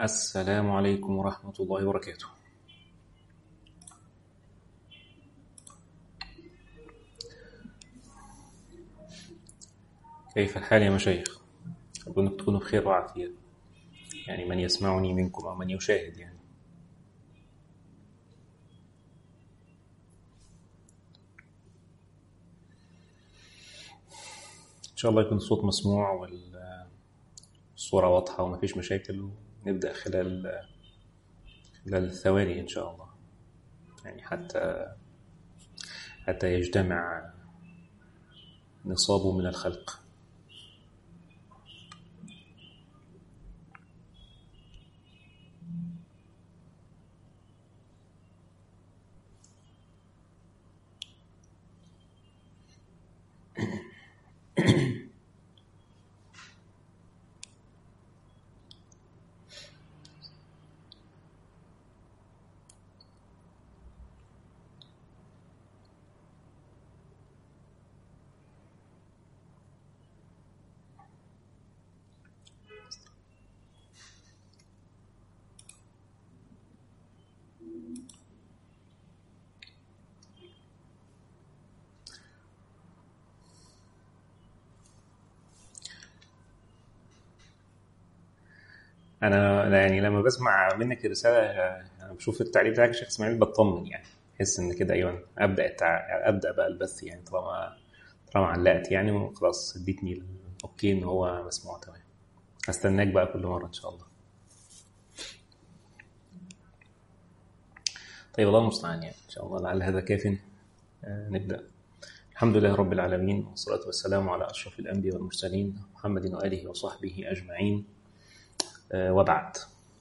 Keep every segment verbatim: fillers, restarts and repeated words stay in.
السلام عليكم ورحمة الله وبركاته. كيف الحال يا مشايخ؟ أرجو أنكم تكونوا بخير وعافية، يعني من يسمعني منكم أو من يشاهد. يعني إن شاء الله يكون الصوت مسموع والصورة واضحة وما فيش مشاكل، ونبدأ خلال خلال الثواني إن شاء الله، يعني حتى حتى يجتمع نصابه من الخلق. أنا أنا يعني لما بسمع منك الرسالة، أنا بشوف التعليق بتاعك يا شيخ إسماعيل بطمن، يعني أحس إن كده أيوة أبدأ التع... أبدأ بقى البث، يعني طالما طالما علقت يعني وخلاص اديتني الأوكي إن هو مسموع تمام. هستناك بقى كل مرة إن شاء الله. طيب الله المستعان، يعني إن شاء الله لعل هذا كاف. آه نبدأ. الحمد لله رب العالمين، والصلاة والسلام على أشرف الأنبياء والمرسلين محمد وآله وصحبه أجمعين. آه وبعد.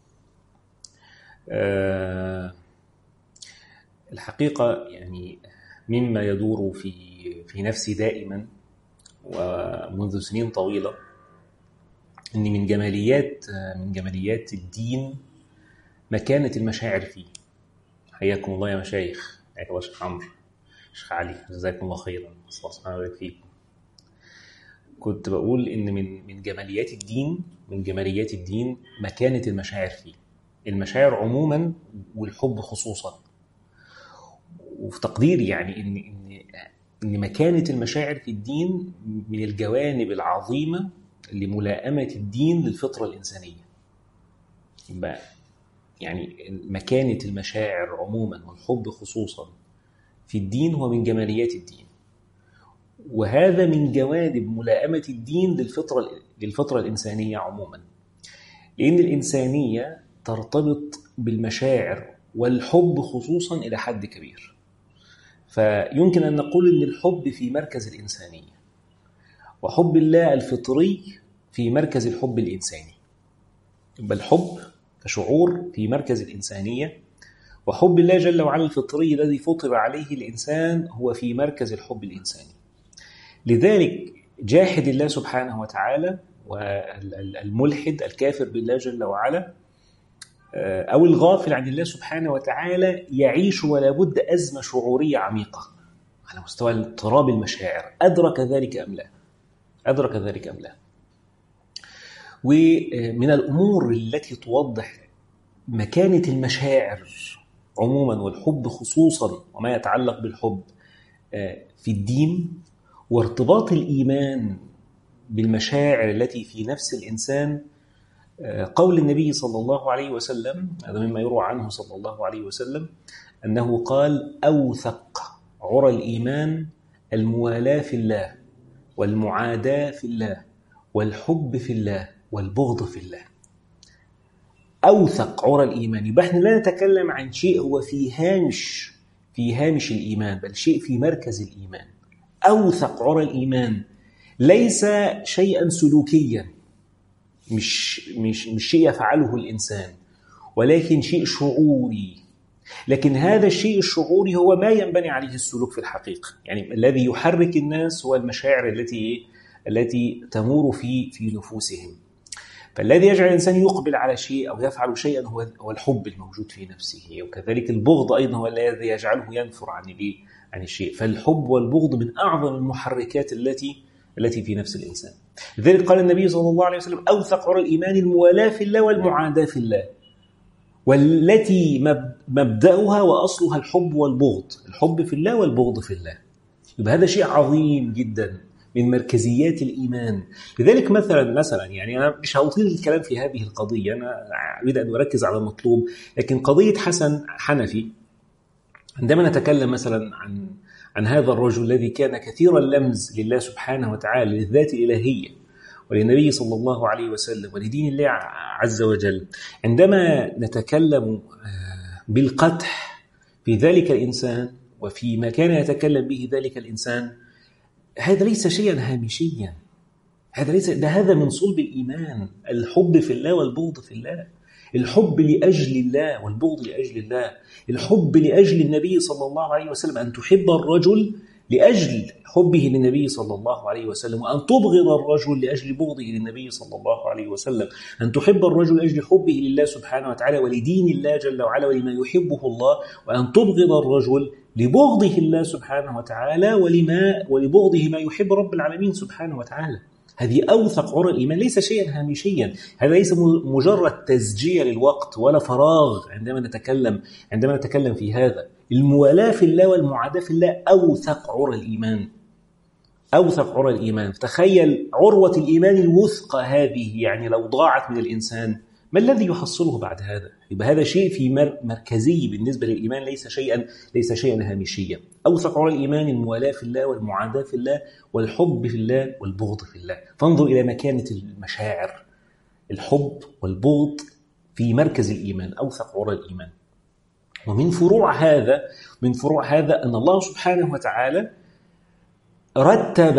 آه الحقيقة يعني مما يدور في في نفسي دائما ومنذ سنين طويلة، إن من جماليات من جماليات الدين مكانة المشاعر فيه. حياكم الله يا مشايخ، حياك الله شيخ عمرو، شيخ علي، جزاكم الله خيرا، الله سبحانه وتعالى فيكم. كنت بقول إن من من جماليات الدين من جماليات الدين مكانة المشاعر فيه، المشاعر عموما والحب خصوصا. وفي تقديري يعني إن إن إن مكانة المشاعر في الدين من الجوانب العظيمة لملائمة الدين للفطرة الإنسانية. يبقى يعني مكانة المشاعر عموما والحب خصوصا في الدين هو من جماليات الدين، وهذا من جوانب ملائمة الدين للفطرة للفطرة الإنسانية عموما، لأن الإنسانية ترتبط بالمشاعر والحب خصوصا إلى حد كبير. فيمكن أن نقول أن الحب في مركز الإنسانية، وحب الله الفطري في مركز الحب الإنساني. يبقى الحب كشعور في مركز الإنسانية، وحب الله جل وعلا الفطري الذي فطر عليه الإنسان هو في مركز الحب الإنساني. لذلك جاحد الله سبحانه وتعالى والملحد الكافر بالله جل وعلا أو الغافل عن الله سبحانه وتعالى يعيش ولا بد أزمة شعورية عميقة على مستوى اضطراب المشاعر. أدرك ذلك أم لا؟ أدرك ذلك أم لا؟ ومن الأمور التي توضح مكانة المشاعر عموما والحب خصوصا وما يتعلق بالحب في الدين وارتباط الإيمان بالمشاعر التي في نفس الإنسان، قول النبي صلى الله عليه وسلم، هذا مما يروى عنه صلى الله عليه وسلم أنه قال: أوثق عرى الإيمان الموالاة في الله والمعاداة في الله والحب في الله والبغض في الله. أوثق عرى الإيمان، يبقى احنا لا نتكلم عن شيء هو في هامش في هامش الإيمان، بل شيء في مركز الإيمان. أوثق عرى الإيمان ليس شيئا سلوكيا، مش مش مش شيء يفعله الإنسان، ولكن شيء شعوري. لكن هذا الشيء الشعوري هو ما ينبني عليه السلوك في الحقيقة. يعني الذي يحرك الناس هو المشاعر التي التي تمور في في نفوسهم. فالذي يجعل الإنسان يقبل على شيء أو يفعل شيئا هو هو الحب الموجود في نفسه، وكذلك البغض أيضا هو الذي يجعله ينفر عن عن الشيء. فالحب والبغض من أعظم المحركات التي التي في نفس الإنسان. لذلك قال النبي صلى الله عليه وسلم: أوثق عرى الإيمان الموالاة في الله والمعاداة في الله، والتي مبدأها وأصلها الحب والبغض، الحب في الله والبغض في الله. يبقى هذا شيء عظيم جدا من مركزيات الإيمان. لذلك مثلا مثلا يعني أنا مش هطيل الكلام في هذه القضية، أنا أريد أن أركز على المطلوب. لكن قضية حسن حنفي، عندما نتكلم مثلا عن عن هذا الرجل الذي كان كثير اللمز لله سبحانه وتعالى، للذات الإلهية وللنبي صلى الله عليه وسلم ولدين الله عز وجل، عندما نتكلم بالقدح في ذلك الإنسان وفيما كان يتكلم به ذلك الإنسان، هذا ليس شيئا هامشيا، هذا ليس ده هذا من صلب الإيمان، الحب في الله والبغض في الله، الحب لأجل الله والبغض لأجل الله، الحب لأجل النبي صلى الله عليه وسلم، أن تحب الرجل لأجل حبه للنبي صلى الله عليه وسلم، وأن تبغض الرجل لأجل بغضه للنبي صلى الله عليه وسلم، أن تحب الرجل لأجل حبه لله سبحانه وتعالى ولدين الله جل وعلا ولما يحبه الله، وأن تبغض الرجل لبغضه الله سبحانه وتعالى ولما ولبغضه ما يحب رب العالمين سبحانه وتعالى. هذه أوثق عرى الإيمان، ليس شيئا هامشيا، هذا ليس مجرد تسجية للوقت ولا فراغ عندما نتكلم عندما نتكلم في هذا. الموالاة في الله والمعاداة في الله أوثق عرى الإيمان، أوثق عرى الإيمان. تخيل عروة الإيمان الوثقة هذه، يعني لو ضاعت من الإنسان ما الذي يحصله بعد هذا؟ يبقى هذا شيء في مركزي بالنسبة للإيمان، ليس شيئا ليس شيئا هامشيا. أوثق عرى الإيمان الموالاة في الله والمعاداة في الله والحب في الله والبغض في الله. فانظر إلى مكانة المشاعر، الحب والبغض في مركز الإيمان، أوثق عرى الإيمان. ومن فروع هذا من فروع هذا أن الله سبحانه وتعالى رتب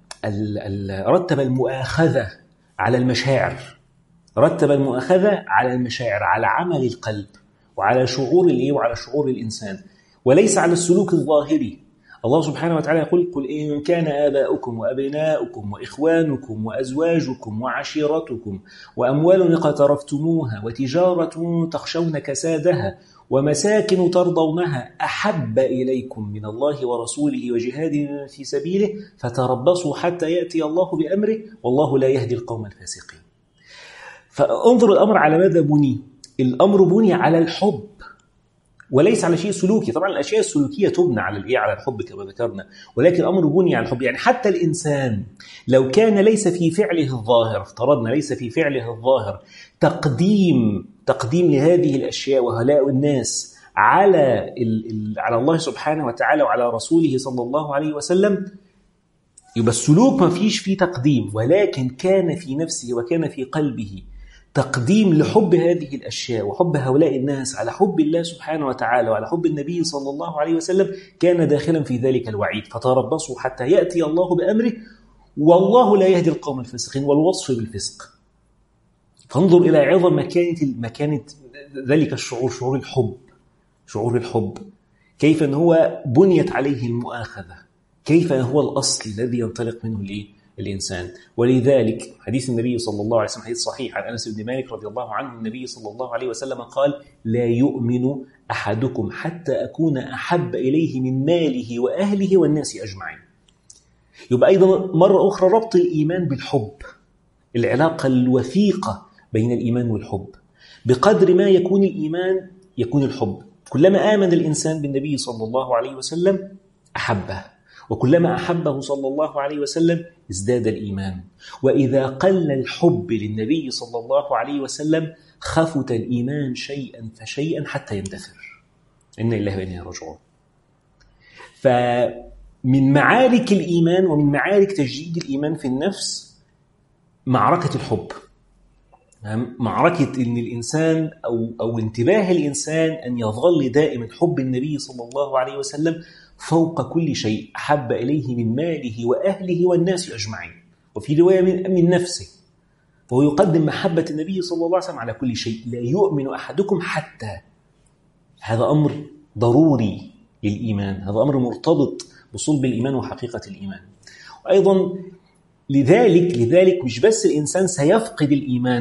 رتب المؤاخذة على المشاعر، رتب المؤاخذة على المشاعر، على عمل القلب وعلى شعور الايه وعلى شعور الإنسان، وليس على السلوك الظاهري. الله سبحانه وتعالى يقول: قل إن كان آباؤكم وأبناؤكم وإخوانكم وأزواجكم وعشيرتكم وأموال اقترفتموها وتجارة تخشون كسادها ومساكن ترضونها أحب إليكم من الله ورسوله وجهاد في سبيله فتربصوا حتى يأتي الله بأمره والله لا يهدي القوم الفاسقين. فانظر الأمر على ماذا بني. الأمر بني على الحب وليس على شيء سلوكي. طبعا الأشياء السلوكية تبنى على الإيه على الحب كما ذكرنا، ولكن الأمر بني على الحب. يعني حتى الإنسان لو كان ليس في فعله الظاهر، افترضنا ليس في فعله الظاهر تقديم تقديم لهذه الأشياء وهلاء الناس على على الله سبحانه وتعالى وعلى رسوله صلى الله عليه وسلم، يبقى السلوك ما فيش فيه تقديم، ولكن كان في نفسه وكان في قلبه تقديم لحب هذه الأشياء وحب هؤلاء الناس على حب الله سبحانه وتعالى وعلى حب النبي صلى الله عليه وسلم، كان داخلا في ذلك الوعيد: فتربصوا حتى يأتي الله بأمره والله لا يهدي القوم الفاسقين، والوصف بالفسق. فانظر إلى عظم مكانة مكانة ذلك الشعور، شعور الحب، شعور الحب كيف أن هو بنيت عليه المؤاخذة، كيف هو الأصل الذي ينطلق منه الإيه الإنسان. ولذلك حديث النبي صلى الله عليه وسلم حديث صحيح عن أنس بن مالك رضي الله عنه، النبي صلى الله عليه وسلم قال: لا يؤمن أحدكم حتى أكون أحب إليه من ماله وأهله والناس أجمعين. يبقى أيضا مرة أخرى ربط الإيمان بالحب، العلاقة الوثيقة بين الإيمان والحب. بقدر ما يكون الإيمان يكون الحب. كلما آمن الإنسان بالنبي صلى الله عليه وسلم أحبه، وكلما أحبه صلى الله عليه وسلم ازداد الإيمان. وإذا قل الحب للنبي صلى الله عليه وسلم خفت الإيمان شيئا فشيئا حتى يندثر. إن الله وإنا راجعون. فمن معارك الإيمان ومن معارك تجديد الإيمان في النفس معركة الحب، معركة إن الإنسان أو أو انتباه الإنسان أن يظل دائما حب النبي صلى الله عليه وسلم فوق كل شيء، أحب إليه من ماله وأهله والناس أجمعين، وفي رواية من, من نفسه. وهو يقدم محبة النبي صلى الله عليه وسلم على كل شيء. لا يؤمن أحدكم حتى، هذا أمر ضروري للإيمان، هذا أمر مرتبط بصلب الإيمان وحقيقة الإيمان. وأيضا لذلك لذلك مش بس الإنسان سيفقد الإيمان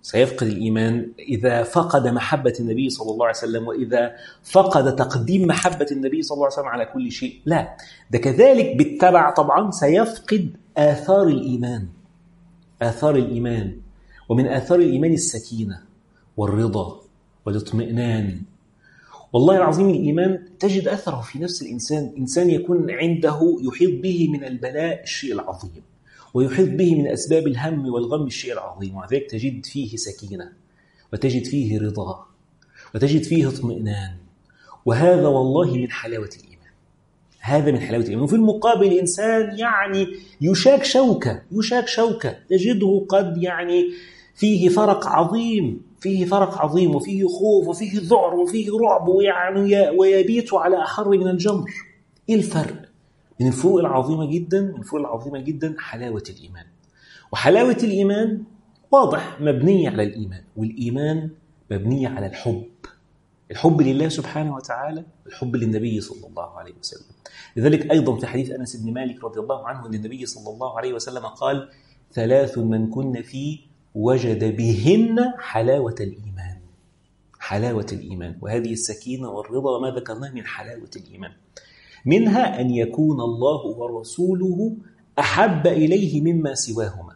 سيفقد الإيمان إذا فقد محبة النبي صلى الله عليه وسلم، وإذا فقد تقديم محبة النبي صلى الله عليه وسلم على كل شيء. لا، ده كذلك بالتبع طبعا سيفقد آثار الإيمان، آثار الإيمان. ومن آثار الإيمان السكينة والرضا والاطمئنان. والله العظيم الإيمان تجد أثره في نفس الإنسان. إنسان يكون عنده يحيط به من البلاء الشيء العظيم، ويحيط به من أسباب الهم والغم الشيء العظيم، وذلك تجد فيه سكينة، وتجد فيه رضا، وتجد فيه اطمئنان. وهذا والله من حلاوة الإيمان، هذا من حلاوة الإيمان. وفي المقابل إنسان يعني يشاك شوكة يشاك شوكة تجده قد يعني فيه فرق عظيم، فيه فرق عظيم، وفيه خوف، وفيه ذعر، وفيه رعب، ويعني ويبيت على أحر من الجمر. إيه الفرق؟ من الفروق العظيمة جدا، من الفروق العظيمة جدا حلاوة الإيمان. وحلاوة الإيمان واضح مبنية على الإيمان، والإيمان مبنية على الحب، الحب لله سبحانه وتعالى، الحب للنبي صلى الله عليه وسلم. لذلك أيضا في حديث أنس بن مالك رضي الله عنه أن النبي صلى الله عليه وسلم قال: ثلاث من كن فيه وجد بهن حلاوة الإيمان، حلاوة الإيمان. وهذه السكينة والرضا وما ذكرناه من حلاوة الإيمان. منها أن يكون الله ورسوله أحب إليه مما سواهما.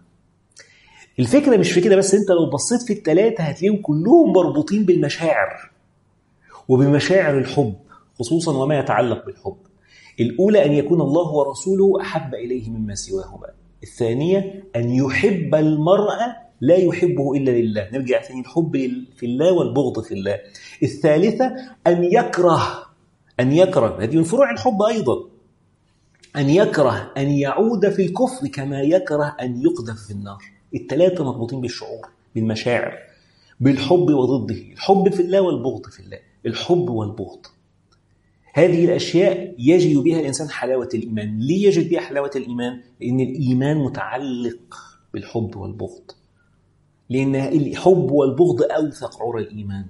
الفكرة مش في كده بس، أنت لو بصيت في الثلاثة هتلاقيهم كلهم مربوطين بالمشاعر وبمشاعر الحب، خصوصا وما يتعلق بالحب. الأولى أن يكون الله ورسوله أحب إليه مما سواهما. الثانية أن يحب المرء لا يحبه إلا لله، نرجع ثاني الحب في الله والبغض في الله. الثالثة أن يكره أن يكره هذه من فروع الحب أيضا، أن يكره أن يعود في الكفر كما يكره أن يقذف في النار. الثلاثة مربوطين بالشعور، بالمشاعر، بالحب وضده، الحب في الله والبغض في الله، الحب والبغض. هذه الأشياء يجد بها الإنسان حلاوة الإيمان. ليه يجد بها حلاوة الإيمان؟ لأن الإيمان متعلق بالحب والبغض، لأن الحب والبغض أوثق عرى الإيمان.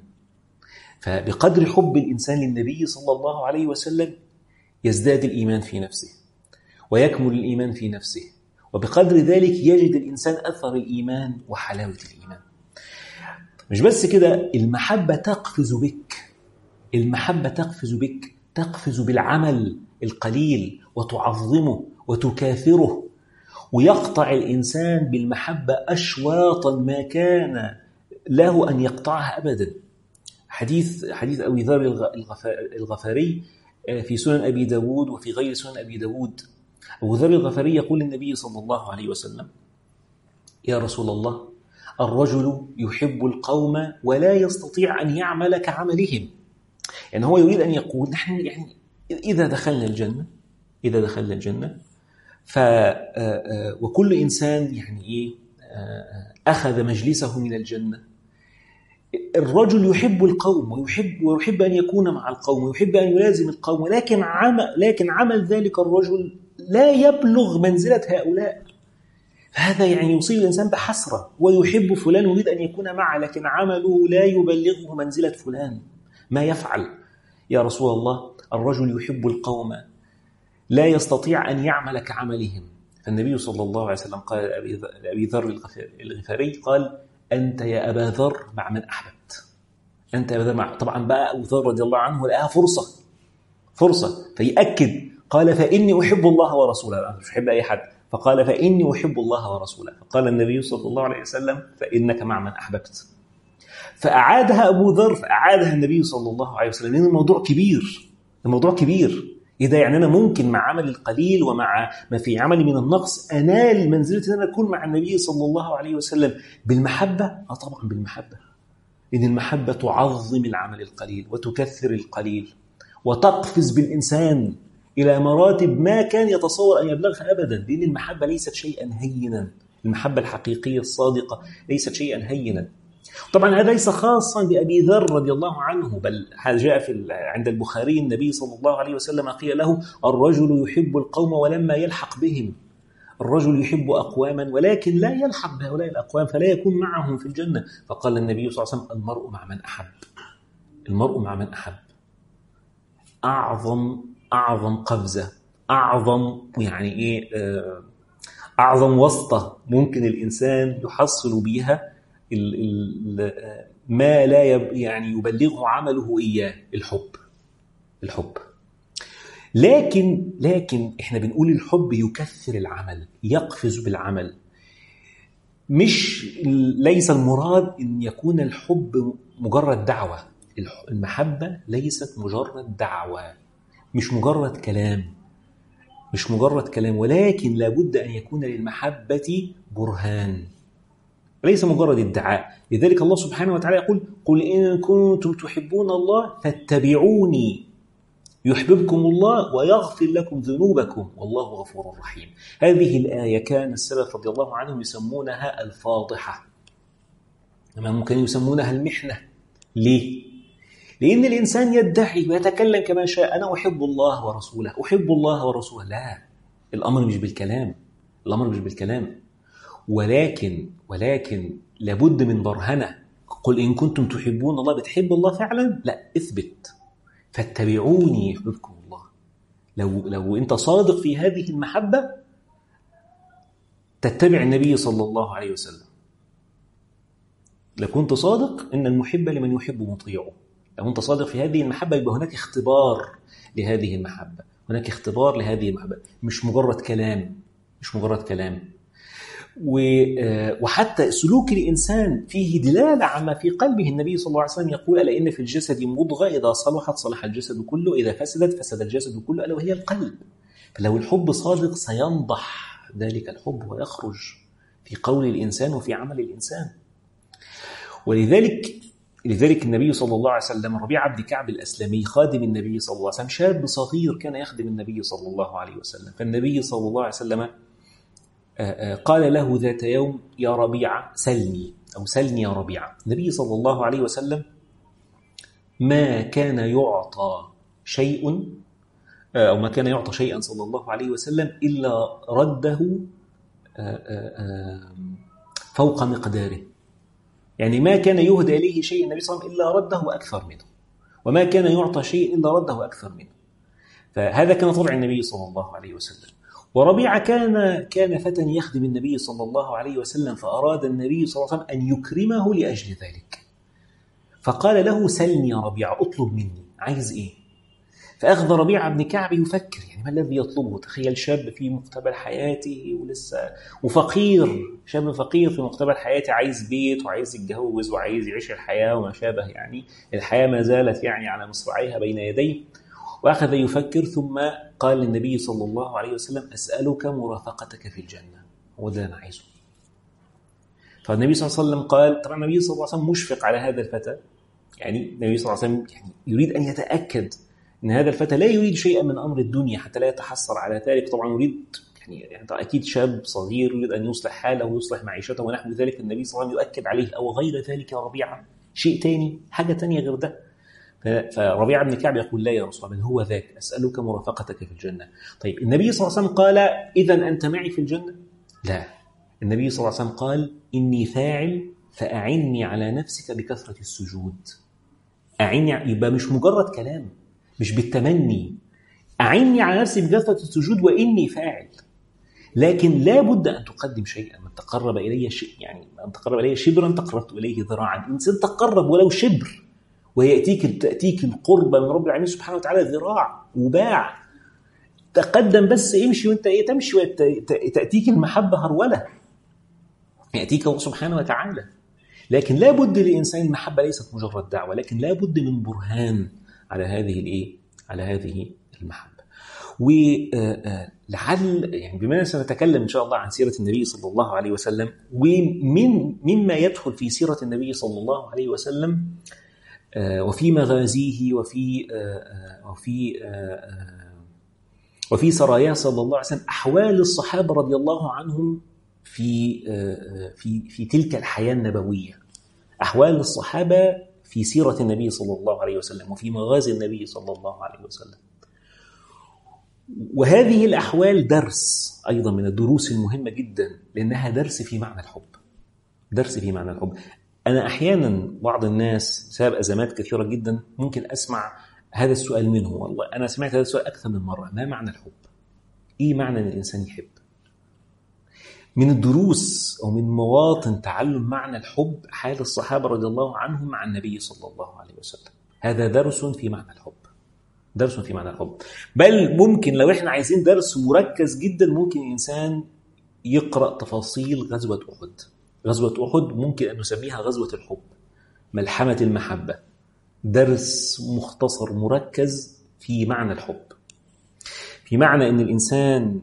فبقدر حب الإنسان للنبي صلى الله عليه وسلم يزداد الإيمان في نفسه ويكمل الإيمان في نفسه، وبقدر ذلك يجد الإنسان أثر الإيمان وحلاوة الإيمان. مش بس كده، المحبة تقفز بك، المحبة تقفز بك، تقفز بالعمل القليل وتعظمه وتكاثره، ويقطع الإنسان بالمحبة أشواطا ما كان له أن يقطعها أبدا. حديث حديث أبي ذر الغفاري في سنن أبي داود وفي غير سنن أبي داود. أبو ذر الغفاري يقول للنبي صلى الله عليه وسلم: يا رسول الله، الرجل يحب القوم ولا يستطيع أن يعمل كعملهم. يعني هو يريد أن يقول نحن يعني إذا دخلنا الجنة إذا دخلنا الجنة ف وكل إنسان يعني إيه أخذ مجلسه من الجنة. الرجل يحب القوم ويحب ويحب أن يكون مع القوم ويحب أن يلازم القوم، ولكن عمل لكن عمل ذلك الرجل لا يبلغ منزلة هؤلاء. هذا يعني يصيب الإنسان بحسرة، ويحب فلان ويريد أن يكون معه، لكن عمله لا يبلغه منزلة فلان. ما يفعل؟ يا رسول الله، الرجل يحب القوم لا يستطيع أن يعمل كعملهم. فالنبي صلى الله عليه وسلم قال لأبي ذر الغفاري قال: أنت يا أبا ذر مع من أحببت. أنت يا أبا ذر مع. طبعا بقى أبو ذر رضي الله عنه لقاها فرصة فرصة فيأكد، قال: فإني أحب الله ورسوله. أنا مش أحب أي حد، فقال: فإني أحب الله ورسوله. فقال النبي صلى الله عليه وسلم: فإنك مع من أحببت. فأعادها أبو ذر، فأعادها النبي صلى الله عليه وسلم، لأن الموضوع كبير، الموضوع كبير. إذا يعني أنا ممكن مع عمل القليل ومع ما في عملي من النقص أنال منزلة أن أكون مع النبي صلى الله عليه وسلم بالمحبة. آه طبعا بالمحبة، إن المحبة تعظم العمل القليل وتكثر القليل وتقفز بالإنسان إلى مراتب ما كان يتصور أن يبلغها أبدا، لأن المحبة ليست شيئا هينا. المحبة الحقيقية الصادقة ليست شيئا هينا. طبعا هذا ليس خاصا بأبي ذر رضي الله عنه، بل هذا جاء في عند البخاري النبي صلى الله عليه وسلم قيل له: الرجل يحب القوم ولما يلحق بهم. الرجل يحب أقواما ولكن لا يلحق بهؤلاء الأقوام فلا يكون معهم في الجنة. فقال النبي صلى الله عليه وسلم: المرء مع من أحب. المرء مع من أحب. أعظم أعظم قفزة، أعظم يعني إيه أعظم وسطة ممكن الإنسان يحصل بها ال ال ما لا يب يعني يبلغه عمله إياه، الحب الحب لكن لكن احنا بنقول الحب يكثر العمل، يقفز بالعمل. مش ليس المراد ان يكون الحب مجرد دعوة. المحبة ليست مجرد دعوة، مش مجرد كلام مش مجرد كلام ولكن لابد ان يكون للمحبة برهان، ليس مجرد ادعاء. لذلك الله سبحانه وتعالى يقول: قل إن كنتم تحبون الله فاتبعوني يحببكم الله ويغفر لكم ذنوبكم والله غفور رحيم. هذه الآية كان السلف رضي الله عنهم يسمونها الفاضحة، ممكن يسمونها المحنة. ليه؟ لأن الإنسان يدعي ويتكلم كما شاء: أنا أحب الله ورسوله، أحب الله ورسوله. لا، الأمر مش بالكلام، الأمر مش بالكلام ولكن ولكن لابد من برهنة. قل إن كنتم تحبون الله، بتحب الله فعلا؟ لا، اثبت. فاتبعوني يحببكم الله. لو لو أنت صادق في هذه المحبة تتبع النبي صلى الله عليه وسلم. لو كنت صادق إن المحب لمن يحب مطيعه. لو أنت صادق في هذه المحبة يبقى هناك اختبار لهذه المحبة، هناك اختبار لهذه المحبة، مش مجرد كلام مش مجرد كلام وحتى سلوك الإنسان فيه دلالة عما في قلبه. النبي صلى الله عليه وسلم يقول: ألا إن في الجسد مضغة إذا صلحت صلح الجسد كله، إذا فسدت فسد الجسد كله، ألا وهي القلب. فلو الحب صادق سينضح ذلك الحب ويخرج في قول الإنسان وفي عمل الإنسان. ولذلك لذلك النبي صلى الله عليه وسلم، ربيعة بن كعب الأسلمي خادم النبي صلى الله عليه وسلم، شاب صغير كان يخدم النبي صلى الله عليه وسلم. فالنبي صلى الله عليه وسلم قال له ذات يوم: يا ربيعة سلني، أو سلني يا ربيعة. النبي صلى الله عليه وسلم ما كان يعطى شيء أو ما كان يعطى شيئا صلى الله عليه وسلم إلا رده فوق مقداره. يعني ما كان يهدى إليه شيء النبي صلى الله عليه وسلم إلا رده أكثر منه، وما كان يعطى شيء إلا رده أكثر منه. فهذا كان طبع النبي صلى الله عليه وسلم. وربيعة كان كان فتى يخدم النبي صلى الله عليه وسلم، فأراد النبي صلى الله عليه وسلم أن يكرمه لأجل ذلك، فقال له: سلني يا ربيعة، أطلب مني، عايز إيه؟ فأخذ ربيعة بن كعب يفكر، يعني ما الذي يطلبه؟ تخيل شاب في مقتبل حياته ولسه وفقير، شاب فقير في مقتبل حياته، عايز بيت وعايز يتجوز وعايز يعيش الحياة وما شابه، يعني الحياة ما زالت يعني على مصراعيها بين يديه. وأخذ يفكر ثم قال للنبي صلى الله عليه وسلم: أسألك مرافقتك في الجنة. هو ده أنا عايزه. فالنبي صلى الله عليه وسلم قال، طبعا النبي صلى الله عليه وسلم مشفق على هذا الفتى، يعني النبي صلى الله عليه وسلم يعني يريد أن يتأكد أن هذا الفتى لا يريد شيئا من أمر الدنيا حتى لا يتحسر على ذلك. طبعا يريد يعني أكيد شاب صغير يريد أن يصلح حاله ويصلح معيشته ونحو ذلك. النبي صلى الله عليه وسلم يؤكد عليه: أو غير ذلك يا ربيعة، شيء تاني، حاجة تانية غير ده. فربيعة بن كعب يقول: لا يا رسول الله، بل هو ذاك، أسألك مرافقتك في الجنة. طيب النبي صلى الله عليه وسلم قال: إذن أنت معي في الجنة؟ لا، النبي صلى الله عليه وسلم قال: إني فاعل فأعني على نفسك بكثرة السجود. أعني يبقى مش مجرد كلام، مش بالتمني. أعني على نفسي بكثرة السجود وإني فاعل، لكن لا بد أن تقدم شيئا. من تقرب إلي شيء، يعني من تقرب إلي شبرا تقربت إليه ذراعا. إنسان تقرب ولو شبر ويأتيك تأتيك القرب من رب العالمين سبحانه وتعالى ذراع وباع. تقدم بس، امشي وانت ايه تمشي وتأتيك المحبة هرولة، يأتيك الله سبحانه وتعالى. لكن لا بد للإنسان، المحبة ليست مجرد دعوة، لكن لا بد من برهان على هذه الايه على هذه المحبة. ولعل يعني بما سنتكلم إن شاء الله عن سيرة النبي صلى الله عليه وسلم، ومن مما يدخل في سيرة النبي صلى الله عليه وسلم وفي مغازيه وفي وفي وفي سراياه صلى الله عليه وسلم أحوال الصحابة رضي الله عنهم في في في تلك الحياة النبوية، أحوال الصحابة في سيرة النبي صلى الله عليه وسلم وفي مغازي النبي صلى الله عليه وسلم. وهذه الأحوال درس أيضا من الدروس المهمة جدا، لأنها درس في معنى الحب، درس في معنى الحب. أنا أحيانا بعض الناس بسبب أزمات كثيرة جدا ممكن أسمع هذا السؤال منه، والله أنا سمعت هذا السؤال أكثر من مرة: ما معنى الحب؟ إيه معنى أن الإنسان يحب؟ من الدروس أو من مواطن تعلم معنى الحب حال الصحابة رضي الله عنهم مع النبي صلى الله عليه وسلم. هذا درس في معنى الحب، درس في معنى الحب. بل ممكن لو احنا عايزين درس مركز جدا ممكن الإنسان يقرأ تفاصيل غزوة أحد. غزوة أحد ممكن أن نسميها غزوة الحب، ملحمة المحبة، درس مختصر مركز في معنى الحب، في معنى أن الإنسان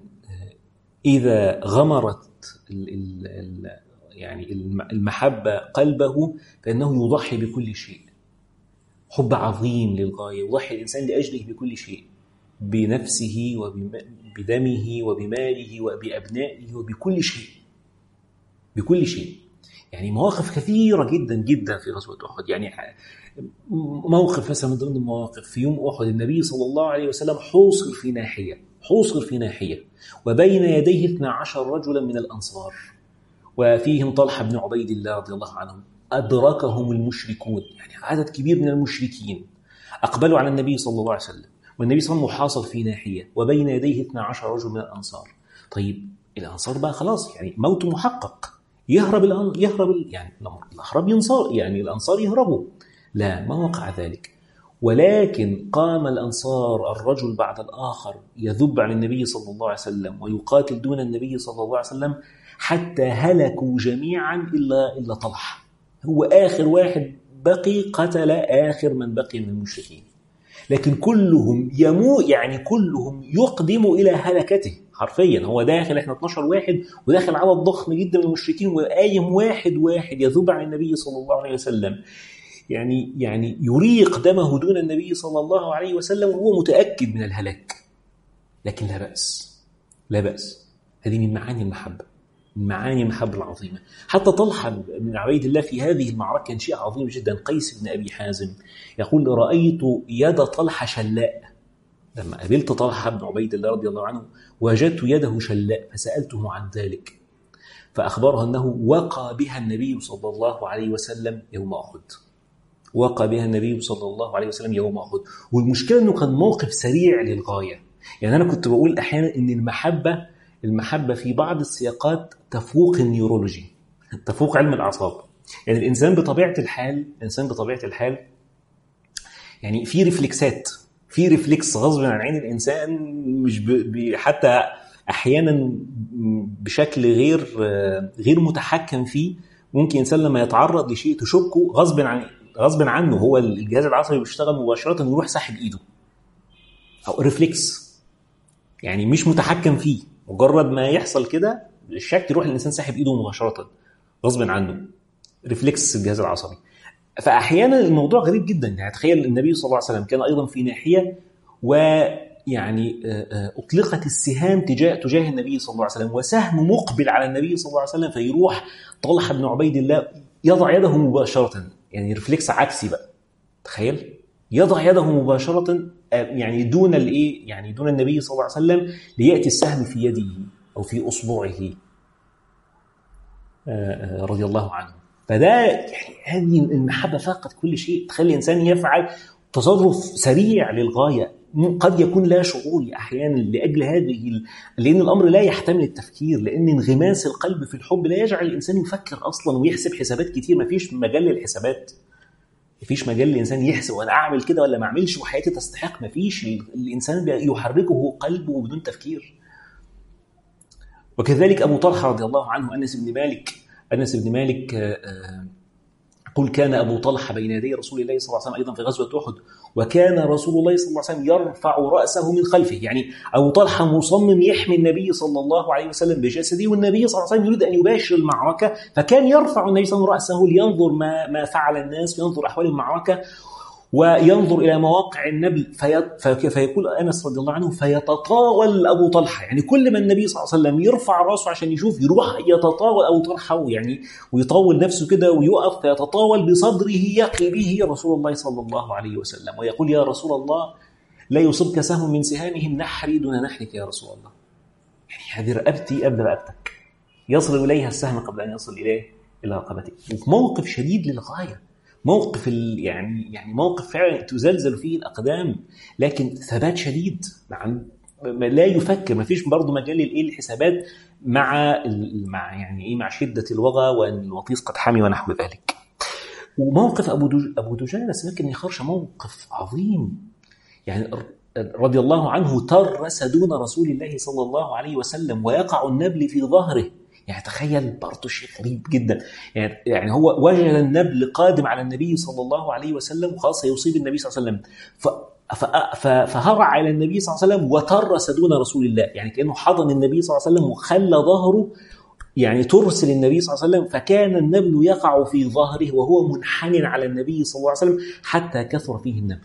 إذا غمرت ال ال ال يعني المحبة قلبه فإنه يضحي بكل شيء. حب عظيم للغاية، يضحي الإنسان لأجله بكل شيء، بنفسه وبدمه وبماله وبأبنائه وبكل شيء، بكل شيء. يعني مواقف كثيرة جدا جدا في غزوة أحد. يعني موقف مثلا من ضمن المواقف في يوم أحد النبي صلى الله عليه وسلم حوصر في ناحية حوصر في ناحية وبين يديه اثنا عشر رجلا من الأنصار وفيهم طلحة بن عبيد الله رضي الله عنهم. أدركهم المشركون، يعني عدد كبير من المشركين أقبلوا على النبي صلى الله عليه وسلم، والنبي صلى الله عليه وسلم محاصر في ناحية وبين يديه اثنا عشر رجل من الأنصار. طيب الأنصار بقى خلاص يعني موت محقق، يهرب الأن... يهرب ال... يعني الأحراب ينصار، يعني الأنصار يهربوا. لا، ما وقع ذلك، ولكن قام الأنصار الرجل بعد الآخر يذب عن النبي صلى الله عليه وسلم ويقاتل دون النبي صلى الله عليه وسلم حتى هلكوا جميعا إلا إلا طلحة، هو آخر واحد بقي، قتل آخر من بقي من المشركين. لكن كلهم يمو يعني كلهم يقدم إلى هلكته حرفيا. هو داخل احنا اثنا عشر واحد وداخل عدد ضخم جدا من المشركين وقايم واحد واحد يذب عن النبي صلى الله عليه وسلم، يعني يعني يريق دمه دون النبي صلى الله عليه وسلم وهو متأكد من الهلاك. لكن لا بأس، لا بأس. هذه من معاني المحبة، من معاني المحبة العظيمة. حتى طلحة بن عبيد الله في هذه المعركة كان شيء عظيم جدا. قيس بن أبي حازم يقول رأيت يد طلحة شلاء، لما قابلت طلحة بن عبيد الله رضي الله عنه وجدت يده شلاء فسألته عن ذلك فأخبره أنه وقى بها النبي صلى الله عليه وسلم يوم أحد، وقى بها النبي صلى الله عليه وسلم يوم أحد. والمشكلة أنه كان موقف سريع للغاية. يعني أنا كنت بقول أحيانا أن المحبة المحبة في بعض السياقات تفوق النيورولوجي، تفوق علم الأعصاب. يعني الإنسان بطبيعة الحال الإنسان بطبيعة الحال يعني في ريفلكسات، في ريفلكس غصب عن عين الإنسان، مش ب... حتى أحيانا بشكل غير غير متحكم فيه. ممكن إنسان لما يتعرض لشيء تشكه غصب عن غصب عنه، هو الجهاز العصبي بيشتغل مباشرة يروح ساحب إيده، أو ريفلكس يعني مش متحكم فيه، مجرد ما يحصل كده الشك يروح الإنسان ساحب إيده مباشرة غصب عنه، ريفلكس الجهاز العصبي. فأحيانا الموضوع غريب جدا. يعني تخيل النبي صلى الله عليه وسلم كان أيضا في ناحية ويعني أطلقت السهام تجاه تجاه النبي صلى الله عليه وسلم وسهم مقبل على النبي صلى الله عليه وسلم، فيروح طلحة بن عبيد الله يضع يده مباشرة، يعني ريفلكس عكسي بقى. تخيل يضع يده مباشرة يعني دون الايه يعني دون النبي صلى الله عليه وسلم ليأتي السهم في يده أو في أصبعه رضي الله عنه. فده يعني هذه المحبة فاقت كل شيء، تخلي الإنسان يفعل تصرف سريع للغاية، قد يكون لا شعوري أحيانا لأجل هذه، لأن الأمر لا يحتمل التفكير، لأن انغماس القلب في الحب لا يجعل الإنسان يفكر أصلا ويحسب حسابات كتير. ما فيش مجال للحسابات، ما فيش مجال للإنسان يحسب وأنا أعمل كده ولا ما أعملش وحياتي تستحق. ما فيش، الإنسان يحركه قلبه بدون تفكير. وكذلك أبو طلحة رضي الله عنه، أنس بن مالك أنس بن مالك قل كان أبو طلحة بين يدي رسول الله صلى الله عليه وسلم أيضا في غزوة أحد، وكان رسول الله صلى الله عليه وسلم يرفع رأسه من خلفه. يعني أبو طلحة مصمم يحمي النبي صلى الله عليه وسلم بجسده، والنبي صلى الله عليه وسلم يريد أن يباشر المعركة، فكان يرفع النبي صلى الله عليه وسلم رأسه لينظر ما ما فعل الناس، ينظر أحوال المعركة وينظر إلى مواقع النبل. في فيقول أنس رضي الله عنه فيتطاول أبو طلحة، يعني كل ما النبي صلى الله عليه وسلم يرفع رأسه عشان يشوف يروح يتطاول أبو طلحة، يعني ويطول نفسه كده ويقف فيتطاول بصدره يقي به رسول الله صلى الله عليه وسلم ويقول يا رسول الله لا يصبك سهم من سهامهم، نحري دون نحرك يا رسول الله. يعني هذه رقبتي قبل رقبتك، يصل إليها السهم قبل أن يصل إليه إلى رقبتك. وفي موقف شديد للغاية، موقف يعني يعني موقف فعلا تزلزل فيه الأقدام، لكن ثبات شديد. نعم لا يفكر، ما فيش برضه مجال للايه الحسابات مع مع يعني ايه مع شده الوغى وان الوطيس قد حمي ونحو ذلك. وموقف ابو دج... ابو دجانه سمك بن خرشه موقف عظيم، يعني رضي الله عنه ترس دون رسول الله صلى الله عليه وسلم ويقع النبل في ظهره. يعني تخيل برضه شيء غريب جدا، يعني يعني هو وجد النبل قادم على النبي صلى الله عليه وسلم وخلاص يصيب النبي صلى الله عليه وسلم، ف فهرع إلى النبي صلى الله عليه وسلم وترس دون رسول الله، يعني كأنه حضن النبي صلى الله عليه وسلم وخلى ظهره يعني ترسل النبي صلى الله عليه وسلم، فكان النبل يقع في ظهره وهو منحن على النبي صلى الله عليه وسلم حتى كثر فيه النبل.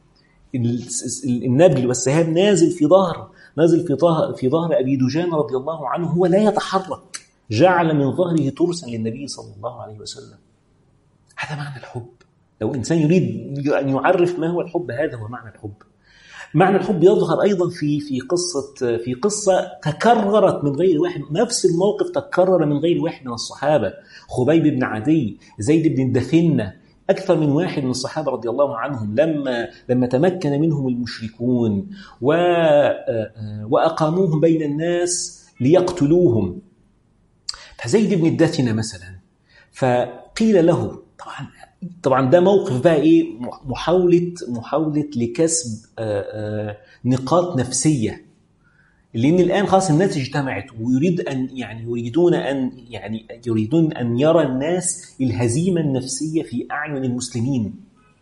النبل والسهام نازل في ظهر نازل في ظهر في ظهر أبي دجانة رضي الله عنه، هو لا يتحرك، جعل من ظهره ترسا للنبي صلى الله عليه وسلم. هذا معنى الحب. لو إنسان يريد أن يعرف ما هو الحب، هذا هو معنى الحب. معنى الحب يظهر أيضا في في قصة في قصة تكررت من غير واحد، نفس الموقف تكرر من غير واحد من الصحابة، خبيب بن عدي، زيد بن الدثنة، أكثر من واحد من الصحابة رضي الله عنهم لما لما تمكن منهم المشركون وأقاموهم بين الناس ليقتلوهم. فزيد بن الدثنة مثلا، فقيل له طبعا طبعا ده موقف بقى ايه محاوله محاوله لكسب آآ آآ نقاط نفسيه، لان الان خلاص الناس اجتمعت ويريد ان يعني يريدون ان يعني يريدون ان يرى الناس الهزيمه النفسيه في اعين المسلمين.